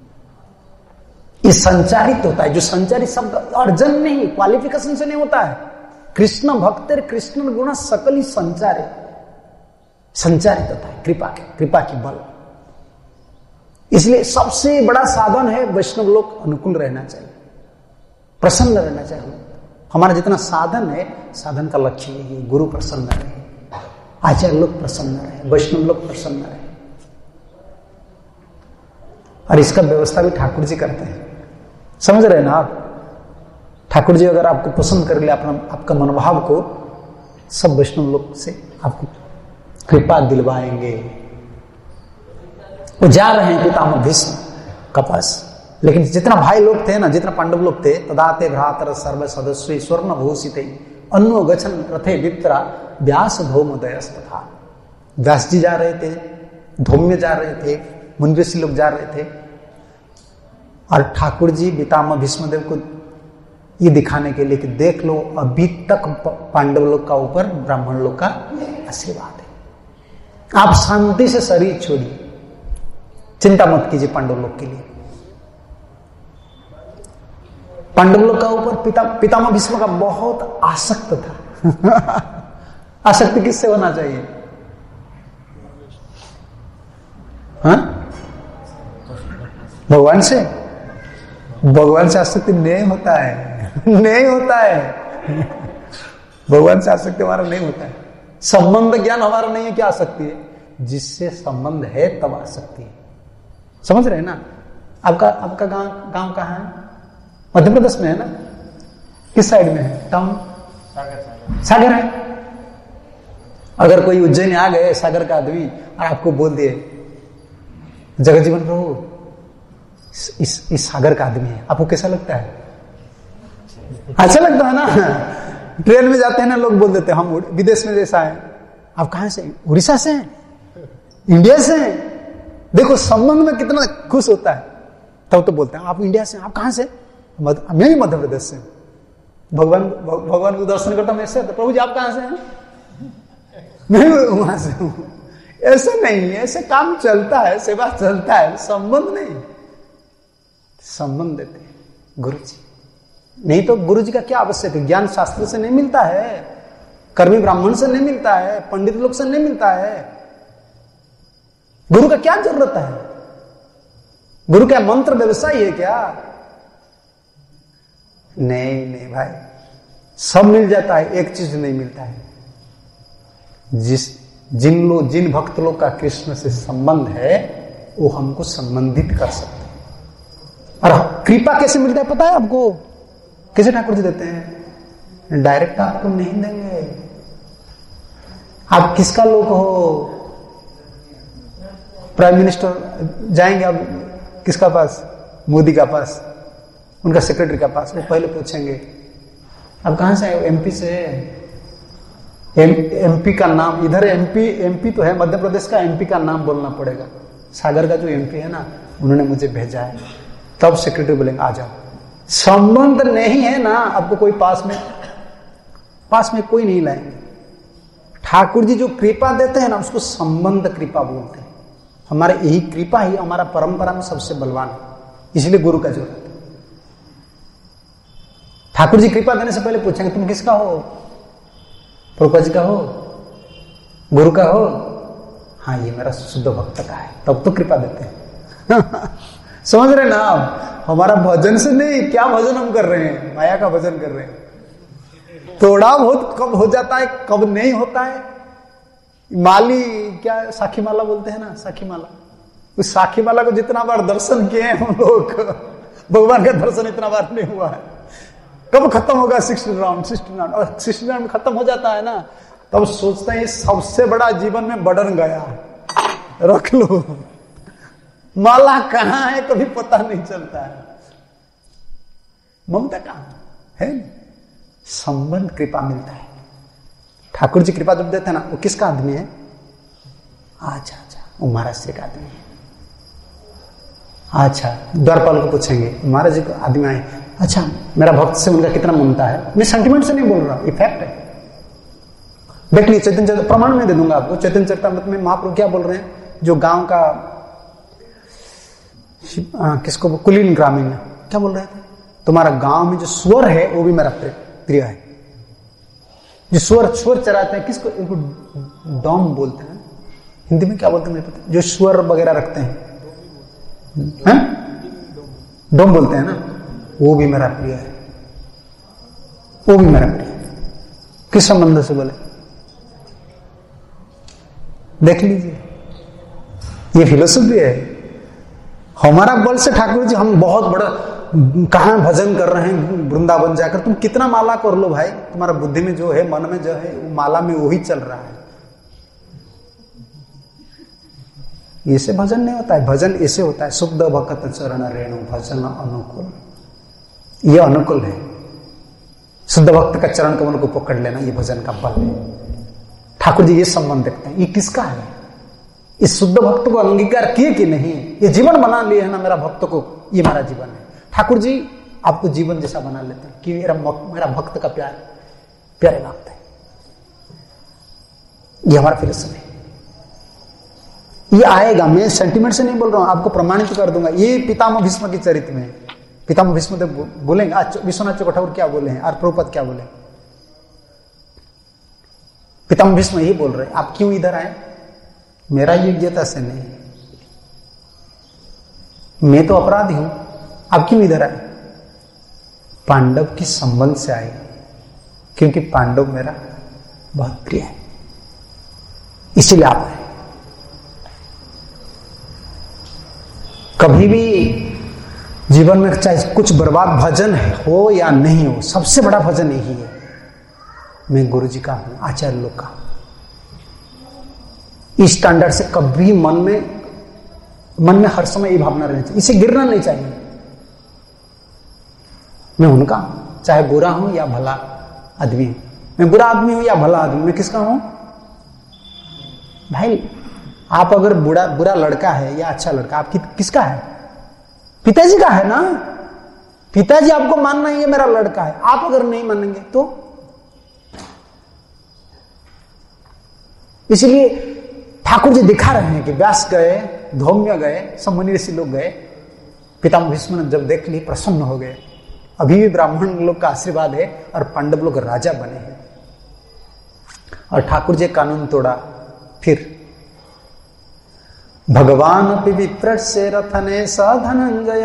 ये संचारित होता है। जो संचारित शब्द अर्जन नहीं, क्वालिफिकेशन से नहीं होता है। कृष्ण भक्तिर कृष्ण गुण सकली संचारे, संचारित होता है कृपा के, कृपा की बल। इसलिए सबसे बड़ा साधन है वैष्णव लोग अनुकूल रहना चाहिए, प्रसन्न रहना चाहिए। हमारा जितना साधन है, साधन का लक्ष्य यही है, गुरु प्रसन्न रहे, आचार्य लोग प्रसन्न रहे, वैष्णव लोग प्रसन्न रहे। और इसका व्यवस्था भी ठाकुर जी करते हैं, समझ रहे हैं ना आप? ठाकुर जी अगर आपको पसंद कर ले, अपना आपका मनोभाव को, सब वैष्णव लोग से आपको कृपा दिलवाएंगे। वो जा रहे हैं पितामह भीष्म का पास, लेकिन जितना भाई लोग थे ना, जितना पांडव लोग थे, तदाते भ्रातर सर्व सदस्वी स्वर्ण भूषित अन्नो गछन रथे विप्रा व्यास धौमदयस्तथा। व्यास जी जा रहे थे, धौम्य जा रहे थे, मुनिऋषि लोग जा रहे थे, और ठाकुर जी पितामह भीष्मदेव को ये दिखाने के लिए कि देख लो अभी तक पांडव लोग का ऊपर ब्राह्मण लोग का आशीर्वाद है, आप शांति से शरीर छोड़िए, चिंता मत कीजिए पांडव लोग के लिए। पांडव लोग का ऊपर पिता पितामह भीष्म का बहुत आसक्त था। आसक्ति किससे होना चाहिए? हाँ? भगवान से। भगवान से आसक्ति नहीं होता है, नहीं होता है। भगवान से आसक्ति हमारा नहीं होता है। संबंध ज्ञान हमारा नहीं है, क्या आसक्ति है? जिससे संबंध है तब आसक्ति है। समझ रहे हैं ना? आपका आपका गांव गांव कहाँ है? मध्य प्रदेश में है ना? किस साइड में है टाउन? सागर, सागर है। अगर कोई उज्जैन आ गए सागर का आदमी और आपको बोल दिए जगत जीवन प्रभु इस इस सागर का आदमी है, आपको कैसा लगता है? अच्छा लगता है ना? ट्रेन में जाते हैं ना, लोग बोल देते हैं हम विदेश में जैसा है। आप कहां से? उड़ीसा से हैं, इंडिया से हैं। देखो संबंध में कितना खुश होता है, तब तो बोलते हैं आप इंडिया से। आप कहां से? मैं भी मध्य प्रदेश से। भगवान भगवान को दर्शन करता मैं ऐसे, प्रभु जी आप कहां से हैं? मैं वहां से हूं। ऐसे नहीं, ऐसे काम चलता है, सेवा चलता है, संबंध नहीं। संबंध देते हैं गुरु जी, नहीं तो गुरु जी का क्या आवश्यक है? ज्ञान शास्त्र से नहीं मिलता है, कर्मी ब्राह्मण से नहीं मिलता है, पंडित लोग से नहीं मिलता है। गुरु का क्या जरूरत है? गुरु क्या मंत्र व्यवसाय है क्या? नहीं नहीं भाई, सब मिल जाता है, एक चीज नहीं मिलता है। जिस जिन लोग जिन भक्त लोग का कृष्ण से संबंध है वो हमको संबंधित कर सकते हैं। और कृपा कैसे मिलता है पता है आपको? कैसे ठाकुर जी देते हैं? डायरेक्ट आपको नहीं देंगे। आप किसका लोग हो? प्राइम मिनिस्टर जाएंगे आप किसका पास? मोदी का पास, उनका सेक्रेटरी का पास। वो पहले पूछेंगे आप कहां से आए? एमपी से। एम, एमपी का नाम, इधर एमपी एमपी तो है, मध्य प्रदेश का एमपी का नाम बोलना पड़ेगा। सागर का जो एमपी है ना, उन्होंने मुझे भेजा है, तब सेक्रेटरी बोलेंगे आ जाओ। संबंध नहीं है ना आपको कोई पास में, पास में कोई नहीं लाएंगे। ठाकुर जी जो कृपा देते हैं ना, उसको संबंध कृपा बोलते हैं। हमारे यही कृपा ही हमारा परंपरा में सबसे बलवान है, इसलिए गुरु का जरूरत है। ठाकुर जी कृपा देने से पहले पूछेंगे तुम किसका हो? प्रभुपा जी का हो? गुरु का हो? हाँ ये मेरा शुद्ध भक्त का है, तब तो कृपा देते हैं। समझ रहे ना आप? हमारा भजन से नहीं, क्या भजन हम कर रहे हैं? माया का भजन कर रहे हैं। थोड़ा बहुत कब हो जाता है, कब नहीं होता है। माली क्या साखी माला बोलते हैं ना, साखी माला, उस साखी माला को जितना बार दर्शन किए हैं हम लोग, भगवान का दर्शन इतना बार नहीं हुआ है। कब खत्म होगा सिक्सटीन राउंड सिक्सटीन राउंड और सिक्सटीन राउंड खत्म हो जाता है ना, तब सोचते हैं सबसे बड़ा जीवन में बर्डन गया, रख लो। माला कहां है कभी पता नहीं चलता है, ममता कहां है, संबंध कृपा मिलता है। ठाकुर जी कृपा जब देते हैं ना, वो किसका आदमी है? अच्छा अच्छा, वो महाराज श्री का आदमी है। अच्छा, द्वारपाल को पूछेंगे महाराज जी को आदमी आए, अच्छा मेरा भक्त से उनका कितना ममता है। मैं सेंटिमेंट से नहीं बोल रहा, ये फैक्ट है। देख लीजिए चैतन्य चरित प्रमाण में दे दूंगा आपको। चैतन्य चरितमृत में महाप्रभु क्या बोल रहे हैं, जो गांव का आ, किसको कुलीन ग्रामीण में क्या बोल रहे थे, तुम्हारा गांव में जो सुअर है वो भी मेरा प्रिय है। जो सुअर सुअर चराते हैं, किसको, इनको डॉम बोलते हैं, हिंदी में क्या बोलते हैं मुझे पता, जो सुअर वगैरह रखते हैं, हैं? डॉम बोलते हैं ना, वो भी मेरा प्रिय है, वो भी मेरा प्रिय है। किस संबंध से बोले, देख लीजिए, ये फिलोसफी है। हमारा बल से ठाकुर जी हम बहुत बड़ा कहां भजन कर रहे हैं वृंदावन जाकर, तुम कितना माला कर लो भाई, तुम्हारा बुद्धि में जो है, मन में जो है, वो माला में वही चल रहा है। ऐसे भजन नहीं होता है, भजन ऐसे होता है, शुद्ध भक्त चरण रेणु भजन अनुकूल, ये अनुकूल है। शुद्ध भक्त का चरण कमल को पकड़ लेना, ये भजन का बल है। ठाकुर जी ये संबंध देखते हैं, ये किसका है, इस शुद्ध भक्त को अंगीकार किए कि नहीं, ये जीवन बना लिए है ना मेरा भक्त को, ये मेरा जीवन है। ठाकुर जी आपको जीवन जैसा बना लेते हैं कि मेरा मेरा भक्त का प्यार प्यारे भक्त है। ये हमारा फिलोसफी है, ये आएगा। मैं सेंटिमेंट से नहीं बोल रहा हूं, आपको प्रमाणित कर दूंगा। ये पितामह भीष्म के चरित्र में, पितामह भीष्म तो बोलेंगे, आज विश्वनाथ चौक ठाकुर क्या बोले हैं और प्रभुपाद क्या बोले, पितामह भीष्म यही बोल रहे, आप क्यों इधर आए, मेरा योग्यता से नहीं, मैं तो अपराधी हूं, आप क्यों इधर आए, पांडव की संबंध से आए, क्योंकि पांडव मेरा बहुत प्रिय है, इसीलिए आप आए। कभी भी जीवन में चाहे कुछ बर्बाद भजन हो या नहीं हो, सबसे बड़ा भजन यही है, मैं गुरु जी का हूं, आचार्य लोग का। इस स्टैंडर्ड से कभी मन में मन में हर समय ये भावना रहनी चाहिए, इसे गिरना नहीं चाहिए। मैं उनका हूं, चाहे बुरा हूं या भला आदमी हूं, मैं बुरा आदमी हूं या भला आदमी, मैं किसका हूं भाई। आप अगर बुरा बुरा लड़का है या अच्छा लड़का, आप कि, किसका है, पिताजी का है ना। पिताजी आपको मानना है ये मेरा लड़का है, आप अगर नहीं मानेंगे तो। इसलिए ठाकुर जी दिखा रहे हैं कि व्यास गए, धौम्य गए, सब मुनि ऋषि लोग गए, पितामह भीष्म ने जब देख ली प्रसन्न हो गए। अभी भी ब्राह्मण लोग का आशीर्वाद है और पांडव लोग राजा बने हैं। और ठाकुर जी कानून तोड़ा, फिर भगवान अपि विप्र से रथने स धनंजय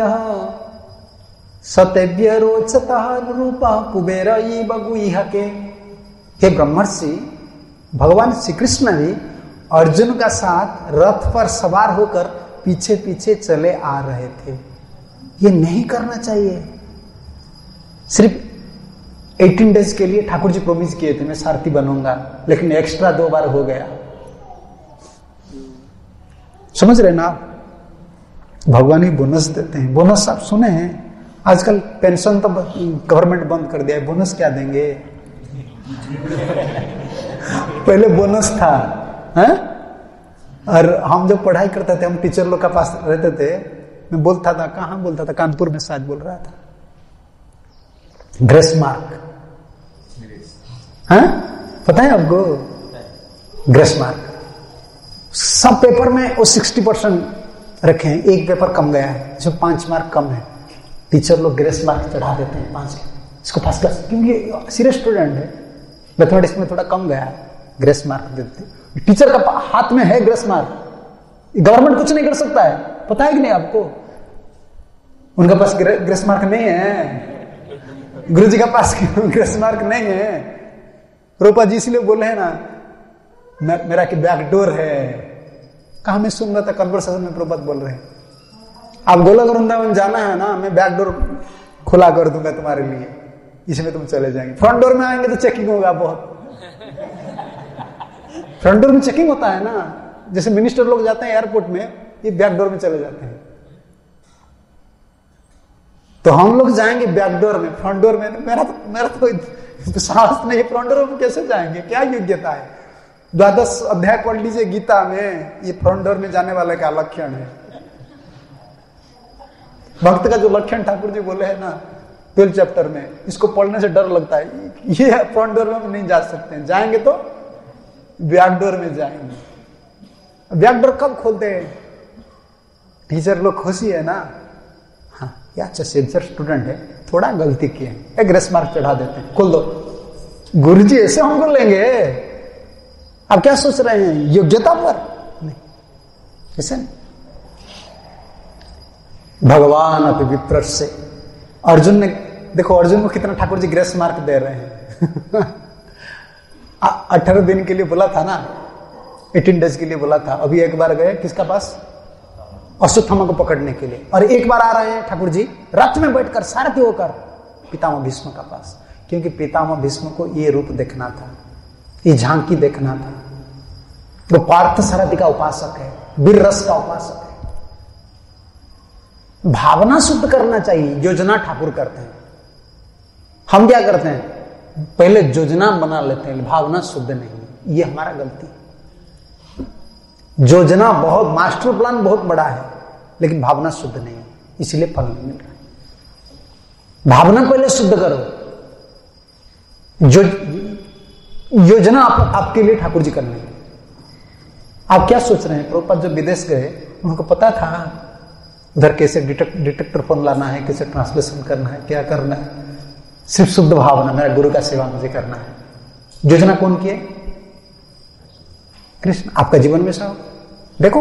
सतेभ्य रोचता रूपा कुबेर बगुइह के। हे ब्रह्मर्षि, भगवान श्री कृष्ण भी अर्जुन का साथ रथ पर सवार होकर पीछे पीछे चले आ रहे थे। ये नहीं करना चाहिए। सिर्फ अठारह डेज के लिए ठाकुर जी प्रोमिस किए थे मैं सारथी बनूंगा, लेकिन एक्स्ट्रा दो बार हो गया। समझ रहे ना, भगवान ही बोनस देते हैं। बोनस आप सुने हैं, आजकल पेंशन तो गवर्नमेंट बंद कर दिया है, बोनस क्या देंगे पहले बोनस था है? और हम जब पढ़ाई करते थे, हम टीचर लोग के पास रहते थे, मैं बोलता था, कहां बोलता था, कानपुर में शायद बोल रहा था, ग्रेस मार्क है, पता है आपको ग्रेस मार्क। सब पेपर में वो सिक्सटी परसेंट रखे हैं, एक पेपर कम गया है, जो पांच मार्क कम है, टीचर लोग ग्रेस मार्क चढ़ा देते हैं पांच, इसको फर्स्ट क्लास, क्योंकि सीरियस स्टूडेंट है, मैथमेटिक्स में थोड़ा कम गया है, ग्रेस मार्क देते। टीचर का हाथ में है ग्रेस मार्क, गवर्नमेंट कुछ नहीं कर सकता है, पता है कि नहीं आपको। उनके पास ग्रेस मार्क नहीं है, गुरु जी का पास ग्रेस मार्क नहीं है। रूपा जी इसलिए बोले हैं ना, मेरा की बैकडोर है, कहा मैं सुन रहा था कन्वर्सेशन में प्रभुपाद बोल रहे हैं, आप गोलक वृंदावन जाना है ना, मैं बैक डोर खुला कर दूंगा तुम्हारे लिए, इसमें तुम चले जाएंगे। फ्रंट डोर में आएंगे तो चेकिंग होगा बहुत। फ्रंट डोर में चेकिंग होता है ना, जैसे मिनिस्टर लोग जाते हैं एयरपोर्ट में, ये बैक डोर में चले जाते हैं। तो हम लोग जाएंगे बैक डोर में, फ्रंट डोर में मेरा तो मेरा तो साहस नहीं, फ्रंट डोर में कैसे जाएंगे, क्या योग्यता है? द्वादश अध्याय पढ़ लीजिए गीता में, ये फ्रंट डोर में जाने वाले का लक्षण है। भक्त का जो लक्षण ठाकुर जी बोले है ना ट्वेल्थ चैप्टर में, इसको पढ़ने से डर लगता है, ये फ्रंट डोर में नहीं जा सकते, जाएंगे तो बैक डोर में जाएंगे। बैक डोर कब खोलते हैं? टीचर लोग खुशी है ना, हाँ ये अच्छा सिंसियर स्टूडेंट है, थोड़ा गलती किए, एक ग्रेस मार्क चढ़ा देते हैं, खोल दो। गुरुजी ऐसे हमको लेंगे? आप क्या सोच रहे हैं, योग्यता पर? नहीं, ऐसे नहीं। भगवान अभी विप्र से अर्जुन ने, देखो अर्जुन को कितना ठाकुर जी ग्रेस मार्क दे रहे हैं। अठारह दिन के लिए बोला था ना, अठारह डेज के लिए बोला था, अभी एक बार गए किसका पास? अश्वत्थामा को पकड़ने के लिए, और एक बार आ रहे हैं ठाकुर जी रथ में बैठकर सारथी होकर पितामह भीष्म का पास, क्योंकि पितामह भीष्म को ये रूप देखना था, ये झांकी देखना था। वो पार्थ सारथी का उपासक है, वीर रस का उपासक है। भावना शुद्ध करना चाहिए, योजना ठाकुर करते हैं। हम क्या करते हैं, पहले योजना बना लेते हैं, भावना शुद्ध नहीं। ये हमारा गलती। योजना बहुत, मास्टर प्लान बहुत बड़ा है, लेकिन भावना शुद्ध नहीं है, इसलिए फल नहीं मिल रहा। भावना पहले शुद्ध करो। जो योजना आप, आपके लिए ठाकुर जी कर लेंगे। आप क्या सोच रहे हैं, प्रभुपाद जब विदेश गए उनको पता था उधर कैसे डिटेक्ट, डिटेक्टर फोन लाना है, कैसे ट्रांसलेशन करना है, क्या करना है? सिर्फ शुद्ध भावना, मेरा गुरु का सेवा मुझे करना है। योजना कौन किए? कृष्ण। आपका जीवन में सब देखो,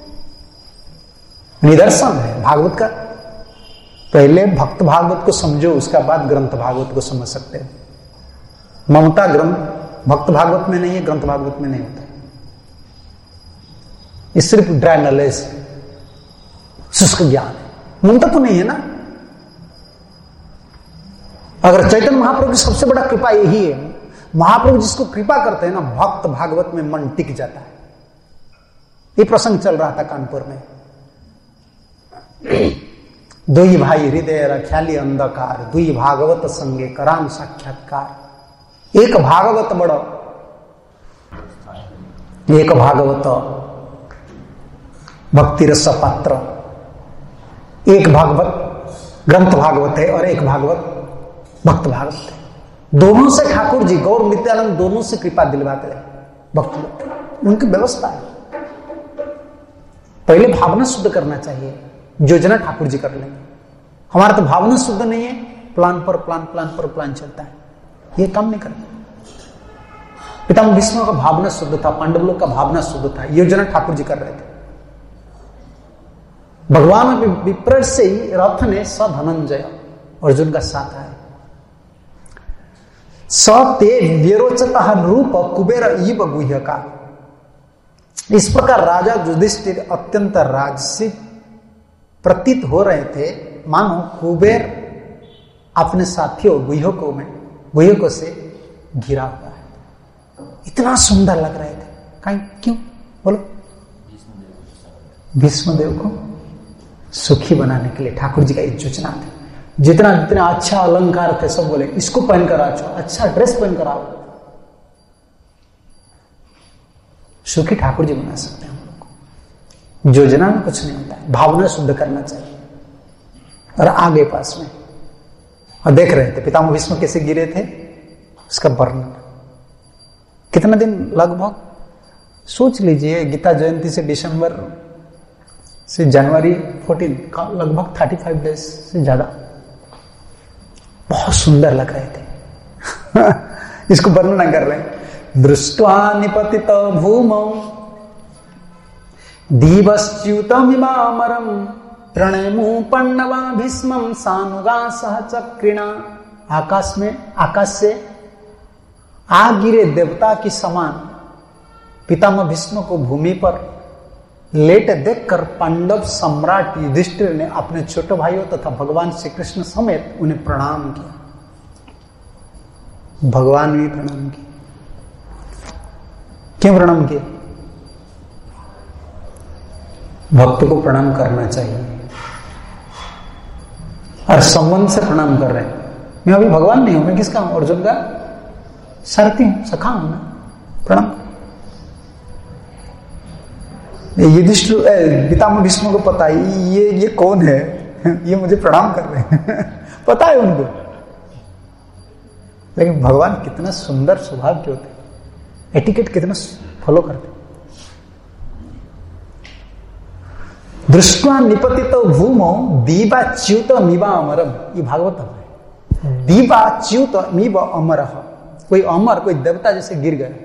निदर्शन है भागवत का। पहले भक्त भागवत को समझो, उसका बाद ग्रंथ भागवत को समझ सकते हो। ममता ग्रंथ भक्त भागवत में नहीं है, ग्रंथ भागवत में नहीं होता। ये सिर्फ ड्राई नॉलेज, शुष्क ज्ञान है, ममता तो नहीं है ना। अगर चैतन्य महाप्रभु की सबसे बड़ा कृपा यही है, महाप्रभु जिसको कृपा करते हैं ना, भक्त भागवत में मन टिक जाता है। ये प्रसंग चल रहा था कानपुर में। दुई भाई हृदय रख्याली अंधकार, दुई भागवत संगे कराम साक्षात्कार। एक भागवत बड़ो, एक भागवत भक्ति रस पात्र, एक भागवत ग्रंथ भागवत है और एक भागवत भक्त भागवत है। दोनों से ठाकुर जी गौर नित्यानंद दोनों से कृपा दिलवाते हैं भक्त लोग, उनकी व्यवस्था है। पहले भावना शुद्ध करना चाहिए, योजना ठाकुर जी कर लेंगे। हमारा तो भावना शुद्ध नहीं है, प्लान पर प्लान प्लान पर प्लान चलता है, ये काम नहीं करता। पितामह भीष्म का भावना शुद्ध था, पांडव लोग का भावना शुद्ध था, योजना ठाकुर जी कर रहे थे। भगवान विप्र से ही रथ ने स धनंजय अर्जुन का साथ आया। स ते व्यरोचतः रूप कुबेर इव गुह्य का। इस प्रकार राजा युधिष्ठिर अत्यंत राजसी प्रतीत हो रहे थे, मानो कुबेर अपने साथियों गुह्यकों में गुह्यकों से घिरा हुआ है। इतना सुंदर लग रहे थे। कहीं क्यों बोलो? भीष्मदेव को सुखी बनाने के लिए ठाकुर जी का एक योजना था। जितना जितना अच्छा अलंकार थे सब बोले इसको पहनकर आओ, अच्छा ड्रेस पहनकर आओ। सुखी ठाकुर जी बना सकते हैं हम लोग को। योजना में कुछ नहीं होता है, भावना शुद्ध करना चाहिए। और आगे पास में और देख रहे थे पितामह भीष्म कैसे गिरे थे, उसका वर्णन। कितना दिन लगभग सोच लीजिए, गीता जयंती से दिसंबर से जनवरी चौदह का लगभग पैंतीस डेज से ज्यादा बहुत सुंदर लग रहे थे। इसको वर्णन कर रहे हैं। दृष्ट्वा निपतित भूमौ दीवश्च्युतमिमामरं प्रणयमु पण्डवा भीष्मं सानुगा सह चक्रिणा। आकाश में आकाश से आ गिरे देवता की समान पितामह भीष्म को भूमि पर लेट देखकर पांडव सम्राट युधिष्ठिर ने अपने छोटे भाइयों तथा भगवान श्री कृष्ण समेत उन्हें प्रणाम किया। भगवान भी प्रणाम किए। क्यों प्रणाम किए? भक्त को प्रणाम करना चाहिए और संबंध से प्रणाम कर रहे हैं। मैं अभी भगवान नहीं हूं, मैं किसका हूं? अर्जुन का सारथी हूं, सखा हूं ना, प्रणाम। युधिष्ठिर पितामह भीष्म को पता है ये ये कौन है, ये मुझे प्रणाम कर रहे हैं पता है उनको। लेकिन भगवान कितना सुंदर स्वभाव के होते, एटिकेट कितना फॉलो करते। दृष्टवा निपतितो भूमो दीवाच्युत मिवा अमरम, ये भागवत है। दीवाच्युत मिव अमरः, कोई अमर कोई देवता जैसे गिर गया,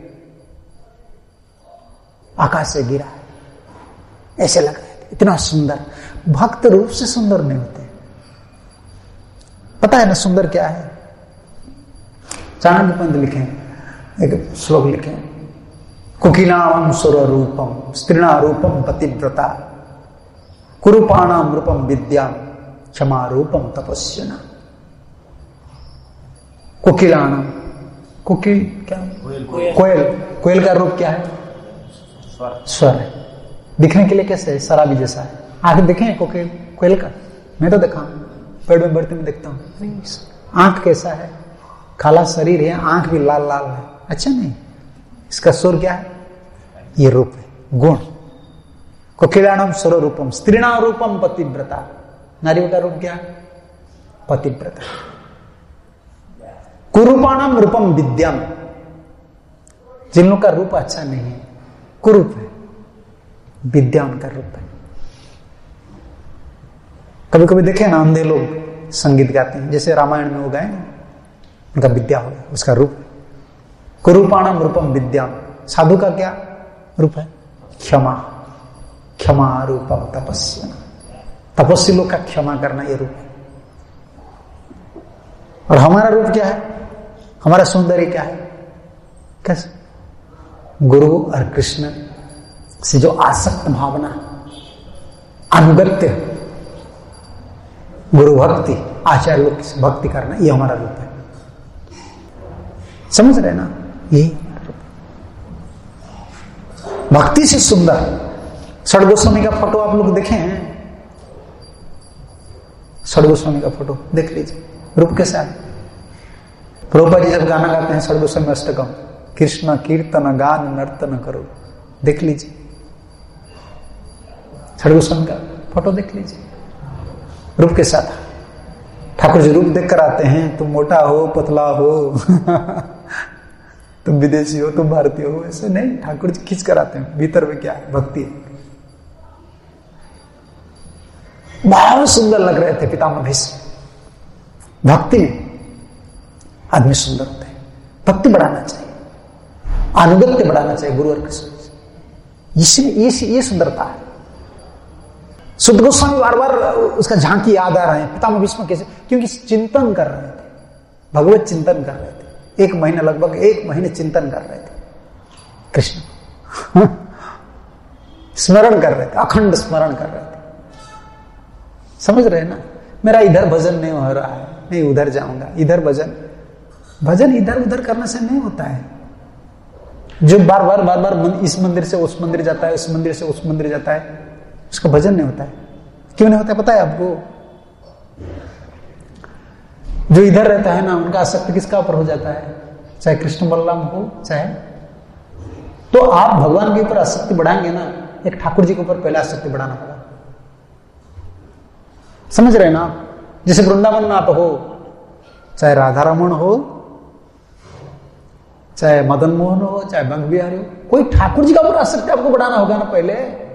आकाश से गिरा है, ऐसे लग रहे थे। इतना सुंदर। भक्त रूप से सुंदर नहीं होते। पता है ना सुंदर क्या है? चाणक्य पंत लिखे एक श्लोक लिखे, कुकिलाम सुर रूपम स्त्रीणा रूपम पतिव्रता कुरूपाणाम रूपम विद्याम क्षमा रूपम तपस्विना। कुकिलानाम, कुकिल क्या? कोयल। कोयल का रूप क्या है? स्वर है। दिखने के लिए कैसे है? शराबी जैसा है। आंख देखे कोकिल कोयल का? मैं तो देखा हूं, पेड़ में बढ़ते में देखता हूं। आंख कैसा है? काला शरीर है, आंख भी लाल लाल है। अच्छा नहीं, इसका स्वर क्या है? ये रूप है, गुण। कोकिलानम स्वर रूपम स्त्रीणा रूपम पतिव्रता, नारियों का रूप क्या है? पतिव्रता। कुरूपाणाम रूपम विद्याम, जिन लोगों का रूप अच्छा नहीं है, कुरूप है, विद्या उनका रूप है। कभी कभी देखे ना अंधे लोग संगीत गाते हैं, जैसे रामायण में वो गाए ना, उनका विद्या हो गया, उसका रूप। कुरूपाणाम रूपम विद्याम, साधु का क्या रूप है? क्षमा। क्षमा रूपम तपस्या, तपस्वी लोग का क्षमा करना ये रूप है। और हमारा रूप क्या है? हमारा सौंदर्य क्या है? कैसे? गुरु और कृष्ण से जो आसक्त भावना, अनुगत्य, गुरु भक्ति, आचार्य लोग की भक्ति करना, ये हमारा रूप है। समझ रहे ना? यही भक्ति से सुंदर। षड गोस्वामी का फोटो आप लोग देखे हैं? षड गोस्वामी का फोटो देख लीजिए, रूप कैसा है? प्रभुपाद जी जब गाना गाते हैं षड गोस्वामी अष्टकम, कृष्ण कीर्तन गान नर्तन करो, देख लीजिए षड गोस्वामी का फोटो देख लीजिए, रूप कैसा था। ठाकुर जी रूप देखकर आते हैं, तुम मोटा हो पतला हो तुम विदेशी हो तुम भारतीय हो, ऐसे नहीं। ठाकुर जी खींच कर आते हैं, भीतर में क्या है? भक्ति है। बहुत सुंदर लग रहे थे पितामह भीष्म। भक्ति में आदमी सुंदर होते हैं। भक्ति बढ़ाना चाहिए, अनुगत्य बढ़ाना चाहिए गुरु और कृष्ण। इसलिए ये, ये सुंदरता है। सुध गोस्वामी बार बार उसका झांकी याद आ रहे हैं। पितामह भीष्म कैसे? क्योंकि चिंतन कर रहे थे, भगवत चिंतन कर रहे थे। एक महीने लगभग एक महीने चिंतन कर रहे थे कृष्ण स्मरण कर रहे थे, अखंड स्मरण कर रहे थे। समझ रहे हैं ना? मेरा इधर भजन नहीं हो रहा है, मैं उधर जाऊंगा, इधर भजन। भजन इधर उधर करने से नहीं होता है। जो बार बार बार बार इस मंदिर से उस मंदिर जाता है, उस मंदिर से उस मंदिर जाता है, उसका भजन नहीं होता है। क्यों नहीं होता है पता है आपको? जो इधर रहता है ना, उनका आसक्ति किसका ऊपर हो जाता है? चाहे कृष्ण बलराम हो, चाहे तो आप भगवान के ऊपर आसक्ति बढ़ाएंगे ना, एक ठाकुर जी के ऊपर पहले आसक्ति बढ़ाना होगा। समझ रहे ना आप? जैसे वृंदावन में आप हो, चाहे राधा रमन हो, चाहे मदन मोहन हो, चाहे बंग बिहारी हो, कोई ठाकुर जी का ऊपर आसक्ति आपको बढ़ाना होगा ना पहले।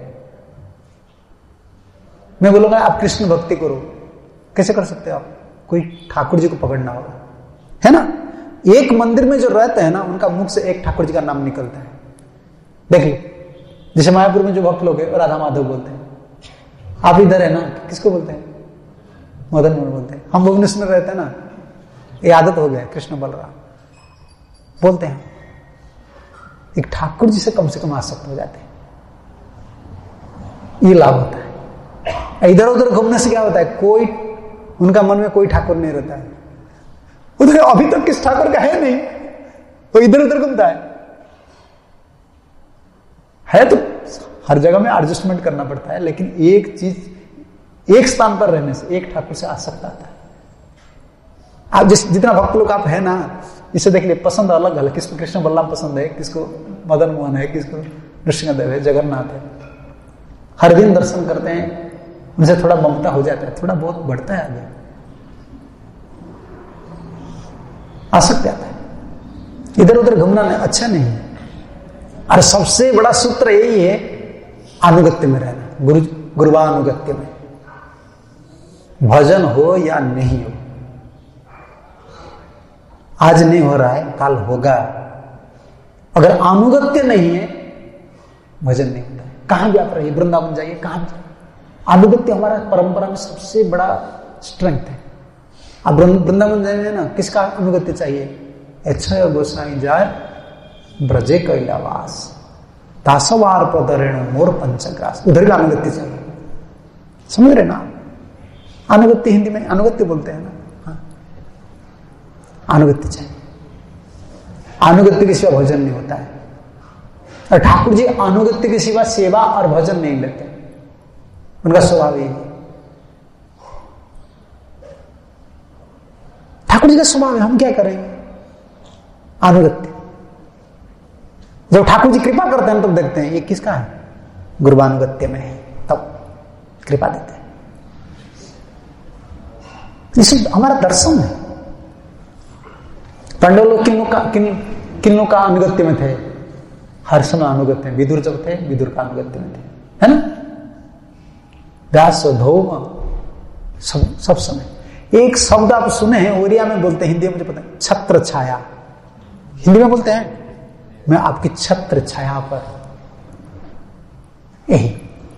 मैं बोलूंगा आप कृष्ण भक्ति करो, कैसे कर सकते हो आप? कोई ठाकुर जी को पकड़ना होगा, है ना? एक मंदिर में जो रहते हैं ना, उनका मुख से एक ठाकुर जी का नाम निकलता है। देखिए, जैसे मायापुर में जो भक्त लोग है राधा माधव बोलते हैं, आप इधर है ना, किसको बोलते हैं? मदन मोहन बोलते हैं। हम भुवनेश्वर में रहते हैं ना, ये आदत हो गया, कृष्ण बलराम बोलते हैं। एक ठाकुर जी से कम से कम आसक्त हो जाते हैं। ये लाभ होता है। इधर उधर घूमने से क्या होता है, कोई उनका मन में कोई ठाकुर नहीं रहता है, उधर अभी तक किस ठाकुर का है नहीं, तो इधर उधर घूमता है है तो हर जगह में एडजस्टमेंट करना पड़ता है, लेकिन एक चीज एक स्थान पर रहने से एक ठाकुर से आसक्त आता है। आप जिस जितना भक्त लोग आप है ना, इसे देख लिए, पसंद अलग अलग, किसको कृष्ण बल्लभ पसंद है, किसको मदन मोहन है, किसको नृसिंहदेव है, जगन्नाथ है। हर दिन दर्शन करते हैं, उनसे थोड़ा ममता हो जाता है, थोड़ा बहुत बढ़ता है आगे, आसक्त आता है। इधर उधर घूमना अच्छा नहीं है। और सबसे बड़ा सूत्र यही है, अनुगत्य में रहना, गुरु गुरुवानुगत्य में। भजन हो या नहीं हो, आज नहीं हो रहा है कल होगा। अगर अनुगत्य नहीं है भजन नहीं होता है। कहां भी आप रहिए, वृंदावन जाइए, कहां भी, अनुगत्य हमारा परंपरा में सबसे बड़ा स्ट्रेंथ है। आप वृंदावन जाइए ना, किसका अनुगत्य चाहिए, अक्षय गोसाई जाय ब्रजे कैलावास दासवार पदरेण मोर पंचग्रास, उधर भी अनुगत्य चाहिए। समझ रहे ना, अनुगत्य हिंदी में अनुगत्य बोलते हैं ना, हाँ, अनुगत्य चाहिए। अनुगत्य के सिवा भजन नहीं होता है। और ठाकुर जी अनुगत्य के सिवा सेवा और भजन नहीं लेते, उनका स्वभाव यही है। ठाकुर जी का स्वभाव है, हम क्या करेंगे, अनुगत्य। जब ठाकुर जी कृपा करते हैं तब देखते हैं ये किसका है, गुरुवानुगत्य में है, तब कृपा देते हैं। इसे हमारा दर्शन है। पांडव लोग किन लोग का किन किन लोग का अनुगत्य में थे, हर समय अनुगत्य में। विदुर जब थे, विदुर का अनुगत्य में थे, है ना। व्यास धौम सब सब समय। एक शब्द आप सुने हैं, ओरिया में बोलते हैं, हिंदी में मुझे पता है, छत्र छाया। हिंदी में बोलते हैं, मैं आपकी छत्र छाया पर, यही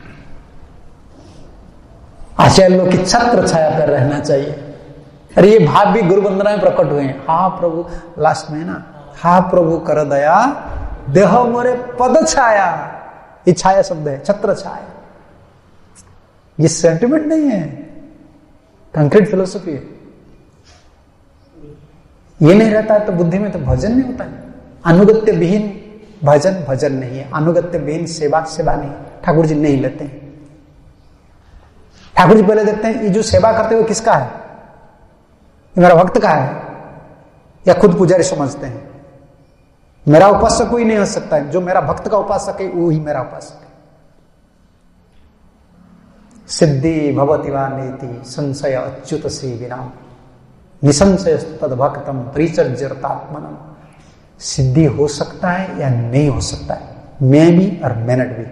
आचार्य लोग की छत्र छाया पर रहना चाहिए। अरे ये भाव भी गुरु वंदना में प्रकट हुए हैं। हा प्रभु, लास्ट में ना, हा प्रभु कर दया देह मोरे पद छाया, ये छाया शब्द है, छत्र छाया। ये सेंटिमेंट नहीं है, कंक्रीट फिलोसफी है। ये नहीं रहता है तो बुद्धि में तो भजन नहीं होता है। अनुगत्य विहीन भजन भजन नहीं है, अनुगत्य विहीन सेवा सेवा नहीं। ठाकुर जी नहीं लेते हैं। ठाकुर जी पहले देखते हैं ये जो सेवा करते हुए किसका है, ये मेरा भक्त का है या खुद पुजारी समझते हैं। मेरा उपासक कोई नहीं हो सकता है, जो मेरा भक्त का उपासक है वो ही मेरा उपासक है। सिद्धि भवति वा नेति संशय अच्युत से विनाम निसंशय तद भक्तम परिचर्यतात्मनम। सिद्धि हो सकता है या नहीं हो सकता है, मैं भी और मेनट भी।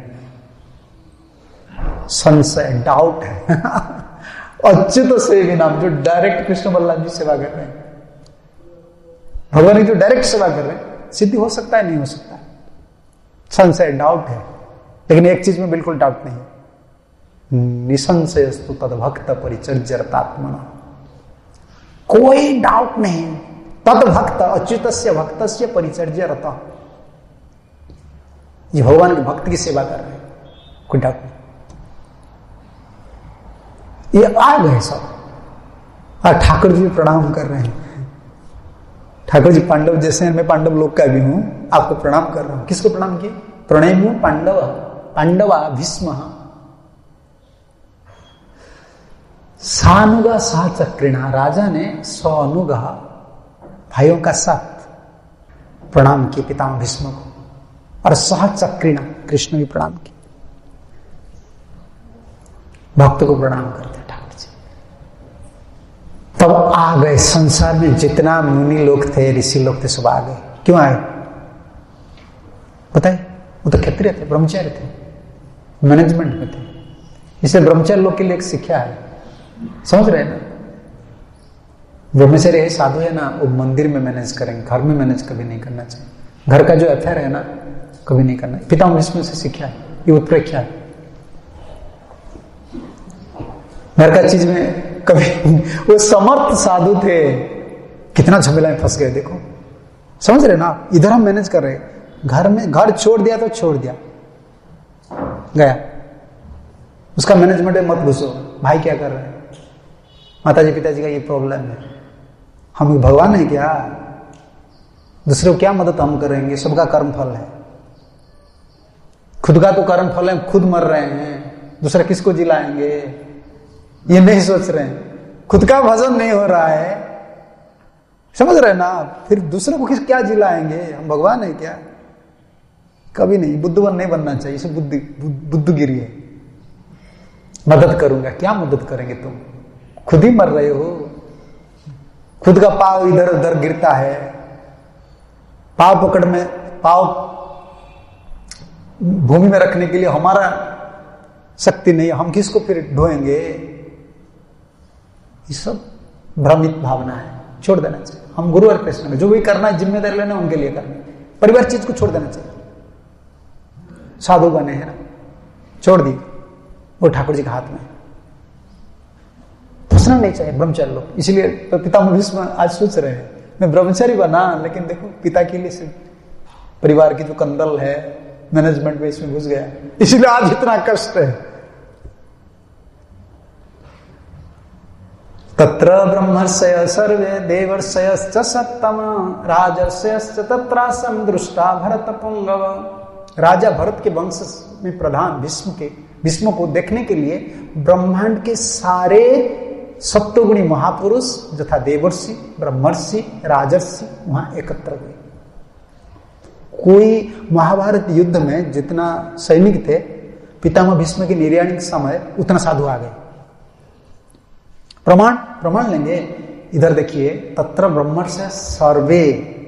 संशय डाउट है अच्युत से विनाम, जो डायरेक्ट कृष्ण बल्लभ जी सेवा कर रहे हैं, भगवान की जो डायरेक्ट सेवा कर रहे हैं, सिद्धि हो सकता है नहीं हो सकता है, संशय डाउट है। लेकिन एक चीज में बिल्कुल डाउट नहीं, निसंशयस्तु तद भक्त परिचर्यतात्मनम, कोई डाउट नहीं। तद भक्त अच्युतस्य भक्तस्य परिचर्यरत, ये भगवान के भक्त की सेवा कर रहे हैं, कोई डाउट नहीं। ये आ गए सब, और ठाकुर जी प्रणाम कर रहे हैं। ठाकुर जी पांडव जैसे हैं, मैं पांडव लोग का भी हूं, आपको प्रणाम कर रहा हूं। किसको प्रणाम किए, प्रणयमु पांडव पांडवा भीष्म सानुगा सा चक्रिणा। राजा ने स्वानुगा भाइयों का साथ प्रणाम किए पितामह भीष्म को, और सह चक्रिणा कृष्ण भी प्रणाम किए। भक्त को प्रणाम करते ठाकुर जी। तब आ गए संसार में जितना मुनि लोग थे, ऋषि लोग थे, सब आ गए। क्यों आए पता है, वो तो क्षत्रिय थे, ब्रह्मचारी थे, मैनेजमेंट में थे। इसलिए ब्रह्मचारी लोग के लिए एक शिक्षा है, समझ रहे हैं ना। ब्रह्मचर्य है, साधु है ना, वो मंदिर में मैनेज करेंगे, घर में मैनेज कभी नहीं करना चाहिए। घर का जो अफेयर है ना, कभी नहीं करना। पितामह भीष्म से सीखा है, ये उत्प्रेक्षा है। घर का चीज में कभी वो समर्थ साधु थे, कितना झमेला में फंस गए देखो, समझ रहे ना। इधर हम मैनेज कर रहे, घर में घर छोड़ दिया तो छोड़ दिया, गया उसका मैनेजमेंट में मत घुसो। भाई क्या कर रहे हैं, माताजी पिताजी का ये प्रॉब्लम है, हम भगवान है क्या, दूसरे को क्या मदद हम करेंगे, सबका कर्म फल है, खुद का तो कर्म फल है, खुद मर रहे हैं, दूसरा किसको जिलाएंगे, ये नहीं सोच रहे हैं, खुद का भजन नहीं हो रहा है, समझ रहे ना, फिर दूसरे को किस क्या जिलाएंगे, हम भगवान है क्या, कभी नहीं, बुद्धवन नहीं बनना चाहिए, इसे बुद्धि बुद्धगिरी है। मदद करूंगा, क्या मदद करेंगे तुम, खुद ही मर रहे हो, खुद का पाव इधर उधर गिरता है, पाव पकड़ में पाव भूमि में रखने के लिए हमारा शक्ति नहीं है, हम किसको फिर ढोएंगे, ये सब भ्रमित भावना है, छोड़ देना चाहिए। हम गुरु और कृष्ण में जो भी करना है जिम्मेदारी लेना उनके लिए करना, परिवार चीज को छोड़ देना चाहिए। साधु बने हैं ना, छोड़ दी, वो ठाकुर जी के हाथ में, फंसना नहीं चाहिए ब्रह्मचारी लोग। इसलिए तो पितामह भीष्म आज सोच रहे हैं मैं ब्रह्मचारी बना, लेकिन देखो पिता के लिए सिर्फ परिवार की जो कंदल है मैनेजमेंट में इसमें घुस गया, इसलिए आज इतना कष्ट है। तत्र ब्रह्मर्षय सर्वे देवर्षयश्च सत्तम राजर्षयश्च तत्रासं दृष्टा भरत पुंगव। राजा भरत के वंश में प्रधान भीष्म के भीष्म को देखने के लिए ब्रह्मांड के सारे सप्तगुणी महापुरुष तथा देवर्षि ब्रह्मर्षि राजर्षि वहां एकत्र हुए। कोई महाभारत युद्ध में जितना सैनिक थे पितामह भीष्म के निर्याण के समय उतना साधु आ गए। प्रमाण प्रमाण लेंगे, इधर देखिए, तत्र ब्रह्मर्षय सर्वे,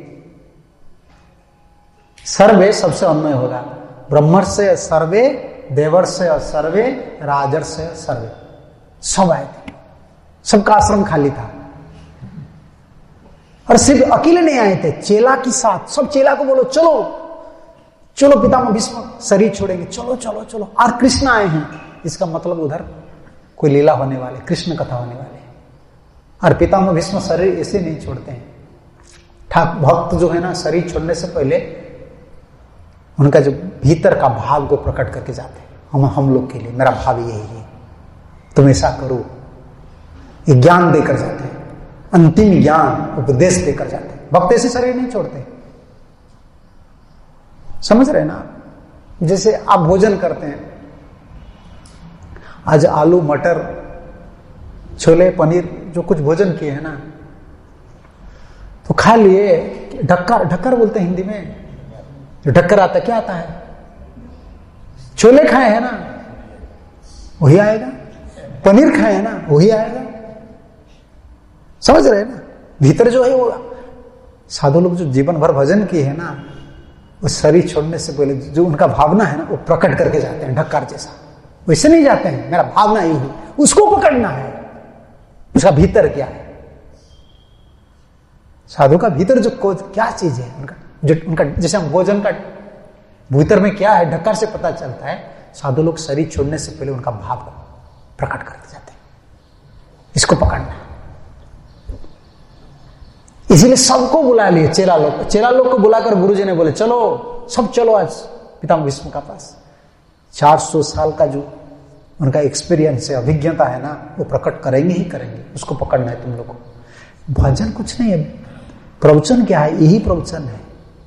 सर्वे सबसे अन्वय होगा, ब्रह्मर्षय सर्वे देवर्षय सर्वे राजर्षय सर्वे, सब आए थे, सबका आश्रम खाली था। और सिर्फ अकेले नहीं आए थे, चेला के साथ, सब चेला को बोलो चलो चलो पितामह भीष्म शरीर छोड़ेंगे, चलो चलो चलो, और कृष्ण आए हैं, इसका मतलब उधर कोई लीला होने वाले, कृष्ण कथा होने वाले। और पितामह भीष्म शरीर ऐसे नहीं छोड़ते हैं, ठाक भक्त जो है ना शरीर छोड़ने से पहले उनका जो भीतर का भाव को प्रकट करके जाते हैं, हम हम लोग के लिए मेरा भाव यही है, तुम ऐसा करो, ये ज्ञान देकर जाते हैं, अंतिम ज्ञान उपदेश देकर जाते हैं। भक्त ऐसे शरीर नहीं छोड़ते, समझ रहे ना। जैसे आप भोजन करते हैं, आज आलू मटर छोले पनीर जो कुछ भोजन किए हैं ना, तो खा लिए, ढक्कर ढक्कर बोलते हैं हिंदी में, जो ढक्कर आता क्या आता है, छोले खाए हैं ना वही आएगा, पनीर खाए हैं ना वही आएगा, समझ रहे हैं ना। भीतर जो है वो साधु लोग जो जीवन भर भजन किए हैं ना, वो शरीर छोड़ने से पहले जो उनका भावना है ना वो प्रकट करके जाते हैं, ढक्कर जैसा, वैसे नहीं जाते हैं, मेरा भावना यही है, उसको पकड़ना है, उसका भीतर क्या है, साधु का भीतर जो क्या चीज है उनका, जो उनका जैसे हम भोजन का भीतर में क्या है ढक्कर से पता चलता है, साधु लोग शरीर छोड़ने से पहले उनका भाव को प्रकट करते जाते हैं, इसको पकड़ना है। इसीलिए सबको बुला लिए, चेला लोग चेला लोग को बुलाकर गुरुजी ने बोले चलो सब चलो आज पितामह भीष्म का पास। चार सौ साल का जो उनका एक्सपीरियंस है, अभिज्ञता है ना, वो प्रकट करेंगे ही करेंगे, उसको पकड़ना है तुम लोग को। भजन कुछ नहीं है, प्रवचन क्या है, यही प्रवचन है।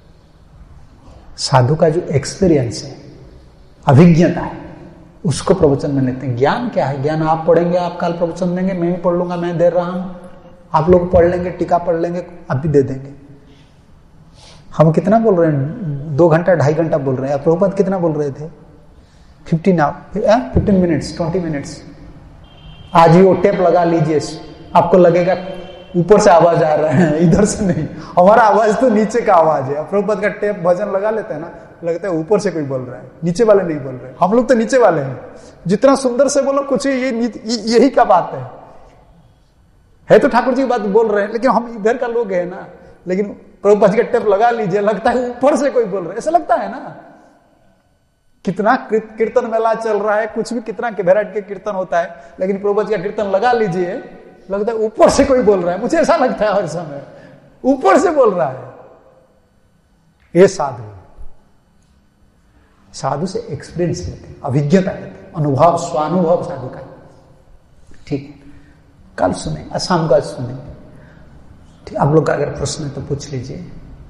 साधु का जो एक्सपीरियंस है, अभिज्ञता है, उसको प्रवचन में लेते हैं। ज्ञान क्या है, ज्ञान आप पढ़ेंगे, आप कल प्रवचन देंगे, मैं भी पढ़ लूंगा, मैं दे रहा हूं, आप लोग पढ़ लेंगे, टीका पढ़ लेंगे, आप भी दे देंगे। हम कितना बोल रहे हैं, दो घंटा ढाई घंटा बोल रहे हैं, प्रभुपाद कितना बोल रहे थे, fifteen fifteen minutes twenty minutes. आज ही वो टेप लगा लीजिए, आपको लगेगा ऊपर से आवाज आ रहा है, इधर से नहीं, हमारा आवाज तो नीचे का आवाज है। प्रभुपाद का टेप भजन लगा लेते हैं ना, लगता है ऊपर से कोई बोल रहा है, नीचे वाले नहीं बोल रहे, हम लोग तो नीचे वाले हैं। जितना सुंदर से बोलो कुछ ये यही का बात है है तो ठाकुर जी की बात बोल रहे हैं, लेकिन हम इधर का लोग है ना, लेकिन प्रभुपाद का टेप लगा लीजिए, लगता है ऊपर से कोई बोल रहा है, ऐसा लगता है ना। कितना कीर्तन मेला चल रहा है, कुछ भी कितना के वैरायटी के कीर्तन होता है, लेकिन प्रभुपाद का कीर्तन लगा लीजिए, लगता है ऊपर से कोई बोल रहा है, मुझे ऐसा लगता है हर समय ऊपर से बोल रहा है। ये साधु साधु से एक्सपीरियंस लेते हैं, अभिज्ञता लेते हैं, अनुभव स्वानुभव साधु का। ठीक है, कल सुने, शाम का सुने। ठीक, आप लोग का अगर प्रश्न है तो पूछ लीजिए।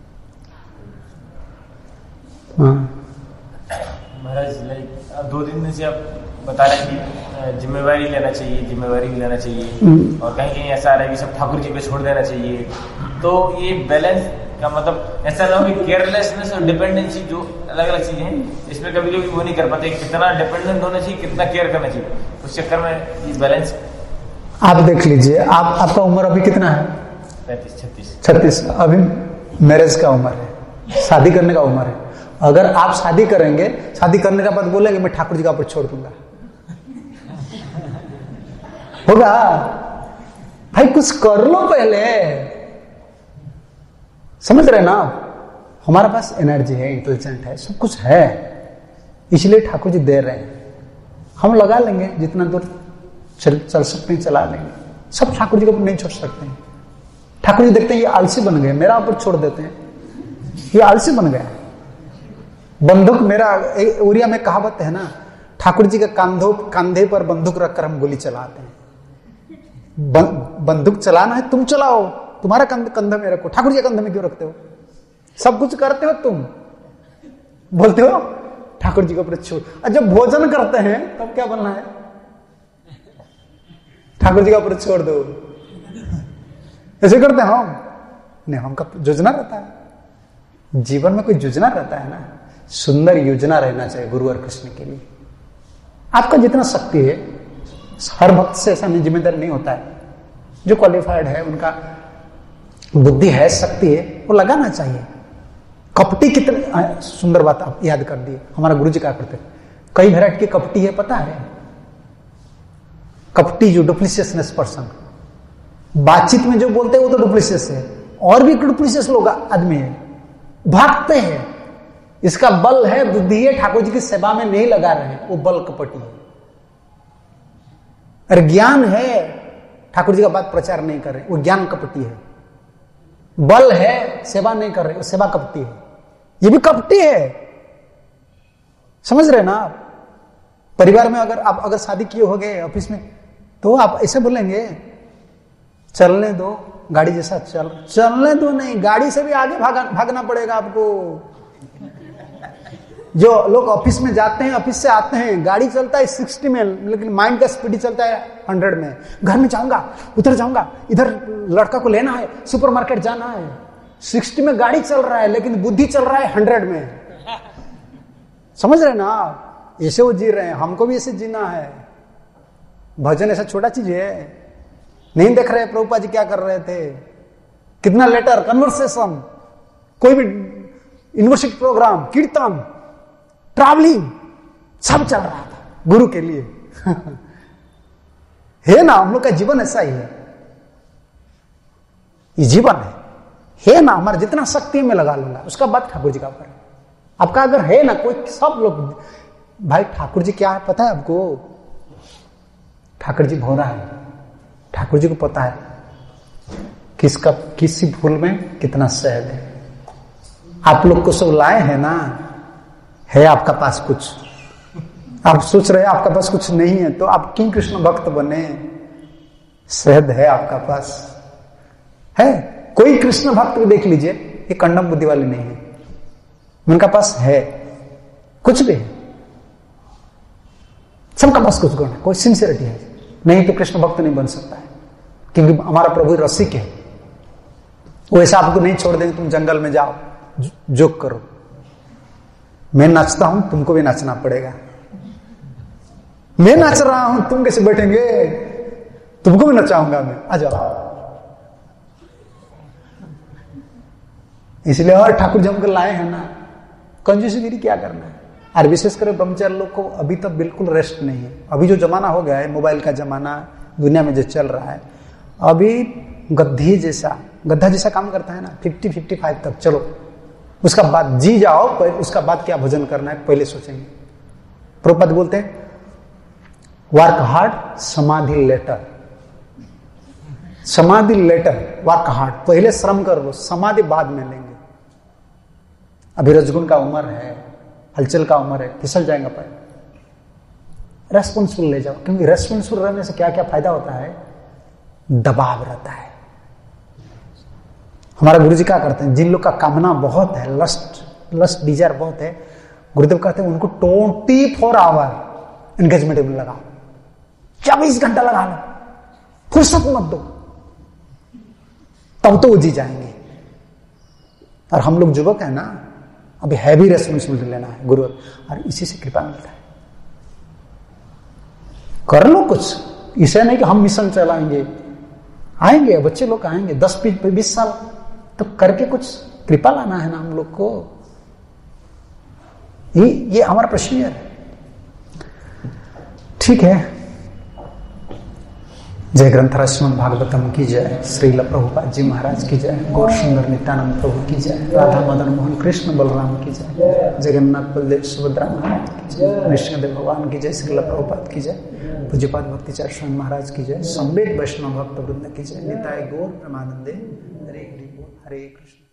हाँ महाराज, लाइक अब दो दिन से आप बता रहे हैं कि जिम्मेवारी लेना चाहिए, जिम्मेवारी भी लेना चाहिए, और कहीं कहीं ऐसा आ रहा है कि सब ठाकुर जी पे छोड़ देना चाहिए। तो ये बैलेंस का मतलब ऐसा ना हो कि केयरलेसनेस और डिपेंडेंसी जो अलग अलग चीजें हैं, इसमें कभी कभी वो नहीं कर पाते, कितना डिपेंडेंट होना चाहिए, कितना केयर करना चाहिए, उस चक्कर में ये बैलेंस। आप देख लीजिए, आप आपका उम्र अभी कितना है? पैंतीस छत्तीस छत्तीस। अभी मैरिज का उम्र है, शादी करने का उम्र है। अगर आप शादी करेंगे, शादी करने का बाद बोलेंगे मैं ठाकुर जी का ऊपर छोड़ दूंगा, होगा? भाई कुछ कर लो पहले, समझ रहे ना आप? हमारे पास एनर्जी है, इंटेलिजेंट है, सब कुछ है, इसलिए ठाकुर जी दे रहे हैं। हम लगा लेंगे, जितना दूर चल, चल सकते हैं चला लेंगे। सब ठाकुर जी को नहीं छोड़ सकते हैं। ठाकुर जी देखते हैं ये आलसी बन गए, मेरा ऊपर छोड़ देते हैं, ये आलसी बन गया। बंदूक मेरा, उड़िया में कहावत है ना, ठाकुर जी के कांधों कंधे पर बंदूक रखकर हम गोली चलाते हैं। बंदूक चलाना है तुम चलाओ, तुम्हारा कंधा में रखो, ठाकुर जी कंधे में क्यों रखते हो? सब कुछ करते हो तुम, बोलते हो ठाकुर जी के ऊपर छोड़। जब भोजन करते हैं तब क्या बनना है? ठाकुर जी के ऊपर छोड़ दो। ऐसे करते हैं हम? नहीं, हमका योजना रहता है, जीवन में कोई योजना रहता है ना, सुंदर योजना रहना चाहिए गुरु और कृष्ण के लिए। आपका जितना शक्ति है, हर भक्त से ऐसा नहीं जिम्मेदारी नहीं होता है। जो क्वालिफाइड है, उनका बुद्धि है, शक्ति है, वो लगाना चाहिए। कपटी कितने सुंदर बात आप याद कर दिए। हमारा गुरु जी क्या करते, कई वैरायटी की कपटी है, पता है? कपटी जो डुप्लीशियसनेस पर्सन, बातचीत में जो बोलते हैं वो तो डुप्लीशियस है, और भी डुप्लीशियस लोग आदमी है, भागते हैं। इसका बल है, बुद्धि है, ठाकुर जी की सेवा में नहीं लगा रहे हैं, वो बल कपटी है। अरे ज्ञान है, ठाकुर जी का बात प्रचार नहीं कर रहे, वो ज्ञान कपटी है। बल है, सेवा नहीं कर रहे, वो सेवा कपटी है। ये भी कपटी है, समझ रहे ना आप? परिवार में अगर आप अगर शादी किए हो गए ऑफिस में, तो आप ऐसे बोलेंगे चलने दो, गाड़ी जैसा चल चलने दो, नहीं, गाड़ी से भी आगे भागा, भागना पड़ेगा आपको। जो लोग ऑफिस में जाते हैं, ऑफिस से आते हैं, गाड़ी चलता है सिक्सटी में, लेकिन माइंड का स्पीड चलता है हंड्रेड में। घर में जाऊंगा, उधर जाऊंगा, इधर लड़का को लेना है, सुपरमार्केट जाना है, सिक्सटी में गाड़ी चल रहा है, लेकिन बुद्धि चल रहा है हंड्रेड में। समझ रहे ना? ऐसे वो जी रहे हैं, हमको भी ऐसे जीना है। भजन ऐसा छोटा चीज है, नहीं देख रहे प्रभुपाद जी क्या कर रहे थे? कितना लेटर, कन्वर्सेशन, कोई भी यूनिवर्सिटी प्रोग्राम, कीर्तन, ट्रैवलिंग, सब चल रहा था गुरु के लिए। है ना? हम लोग का जीवन ऐसा ही है, ये जीवन है, है ना? हमारा जितना शक्ति में लगा लूंगा, उसका बात ठाकुर जी का ऊपर। आपका अगर है ना कोई, सब लोग, भाई ठाकुर जी क्या है पता है आपको? ठाकुर जी भोरा है, ठाकुर जी को पता है किसका किसी फूल में कितना शहद है। आप लोग को सब लाए हैं ना, है आपका पास कुछ, आप सोच रहे हैं आपका पास कुछ नहीं है, तो आप क्यों कृष्ण भक्त बने? शहद है आपका पास, है। कोई कृष्ण भक्त भी देख लीजिए, ये कंडम बुद्धि वाले नहीं है, उनका पास है, कुछ भी है, सबका पास कुछ गुण है, कोई सिंसियरिटी है, नहीं तो कृष्ण भक्त नहीं बन सकता है, क्योंकि हमारा प्रभु रसिक है। वो ऐसा आपको नहीं छोड़ देंगे, तुम जंगल में जाओ जोक करो, मैं नाचता हूं तुमको भी नाचना पड़ेगा, मैं नाच रहा हूं तुम कैसे बैठेंगे, तुमको भी नचाऊंगा मैं, आ जाओ। इसलिए और ठाकुर जी हमको लाए हैं ना, कंजूसीगिरी क्या करना है। और विशेषकर ब्रह्मचारी लोग को अभी तक बिल्कुल रेस्ट नहीं है। अभी जो जमाना हो गया है, मोबाइल का जमाना, दुनिया में जो चल रहा है, अभी गद्दी जैसा गद्दा जैसा काम करता है ना, फिफ्टी फिफ्टी फाइव तक चलो, उसका बाद जी जाओ, उसका बाद क्या भजन करना है पहले सोचेंगे। प्रभुपाद बोलते हैं work hard samadhi later, samadhi later, work hard, पहले श्रम कर लो, समाधि बाद में लेंगे। अभी रजगुण का उम्र है, हलचल का उम्र है, फिसल जाएगा पैर। रेस्पॉन्सिबल ले जाओ, क्योंकि रेस्पॉन्सिबल रहने से क्या क्या फायदा होता है, दबाव रहता है। हमारा गुरुजी क्या करते हैं, जिन लोग का कामना बहुत है, लस्ट लस्ट डिजायर बहुत है, गुरुदेव कहते हैं उनको ट्वेंटी फोर आवर एंगेजमेंट में लगाओ, चौबीस घंटा लगा लो, फुर्सत मत दो, तब तो वो जी जाएंगे। और हम लोग युवक है ना, अभी हैवी रेस्पॉन्सिबिलिटी लेना है गुरु, और इसी से कृपा मिलता है। कर लो कुछ, इसे नहीं कि हम मिशन चलाएंगे, आएंगे बच्चे लोग आएंगे दस बीस साल, तो करके कुछ कृपा लाना है ना हम लोग को। ये ये हमारा प्रोसीजर है, ठीक है। जय ग्रंथराज श्रीमद् भागवतम की जय, श्रील प्रभुपाद जी महाराज की जय, गौर सुंदर नित्यानंद प्रभु की जय, राधा मदन मोहन कृष्ण बलराम की जय, जगन्नाथ बलदेव सुभद्रा महाराज की जय, नृसिंहदेव भगवान की जय, श्रील प्रभुपाद की जय, पूज्यपाद भक्तिचार्य स्वामी महाराज की जय, संवेद वैष्णव भक्त वृंद की जय, निताय गौर प्रेमानंदे, हरे हरि बोल, हरे कृष्ण।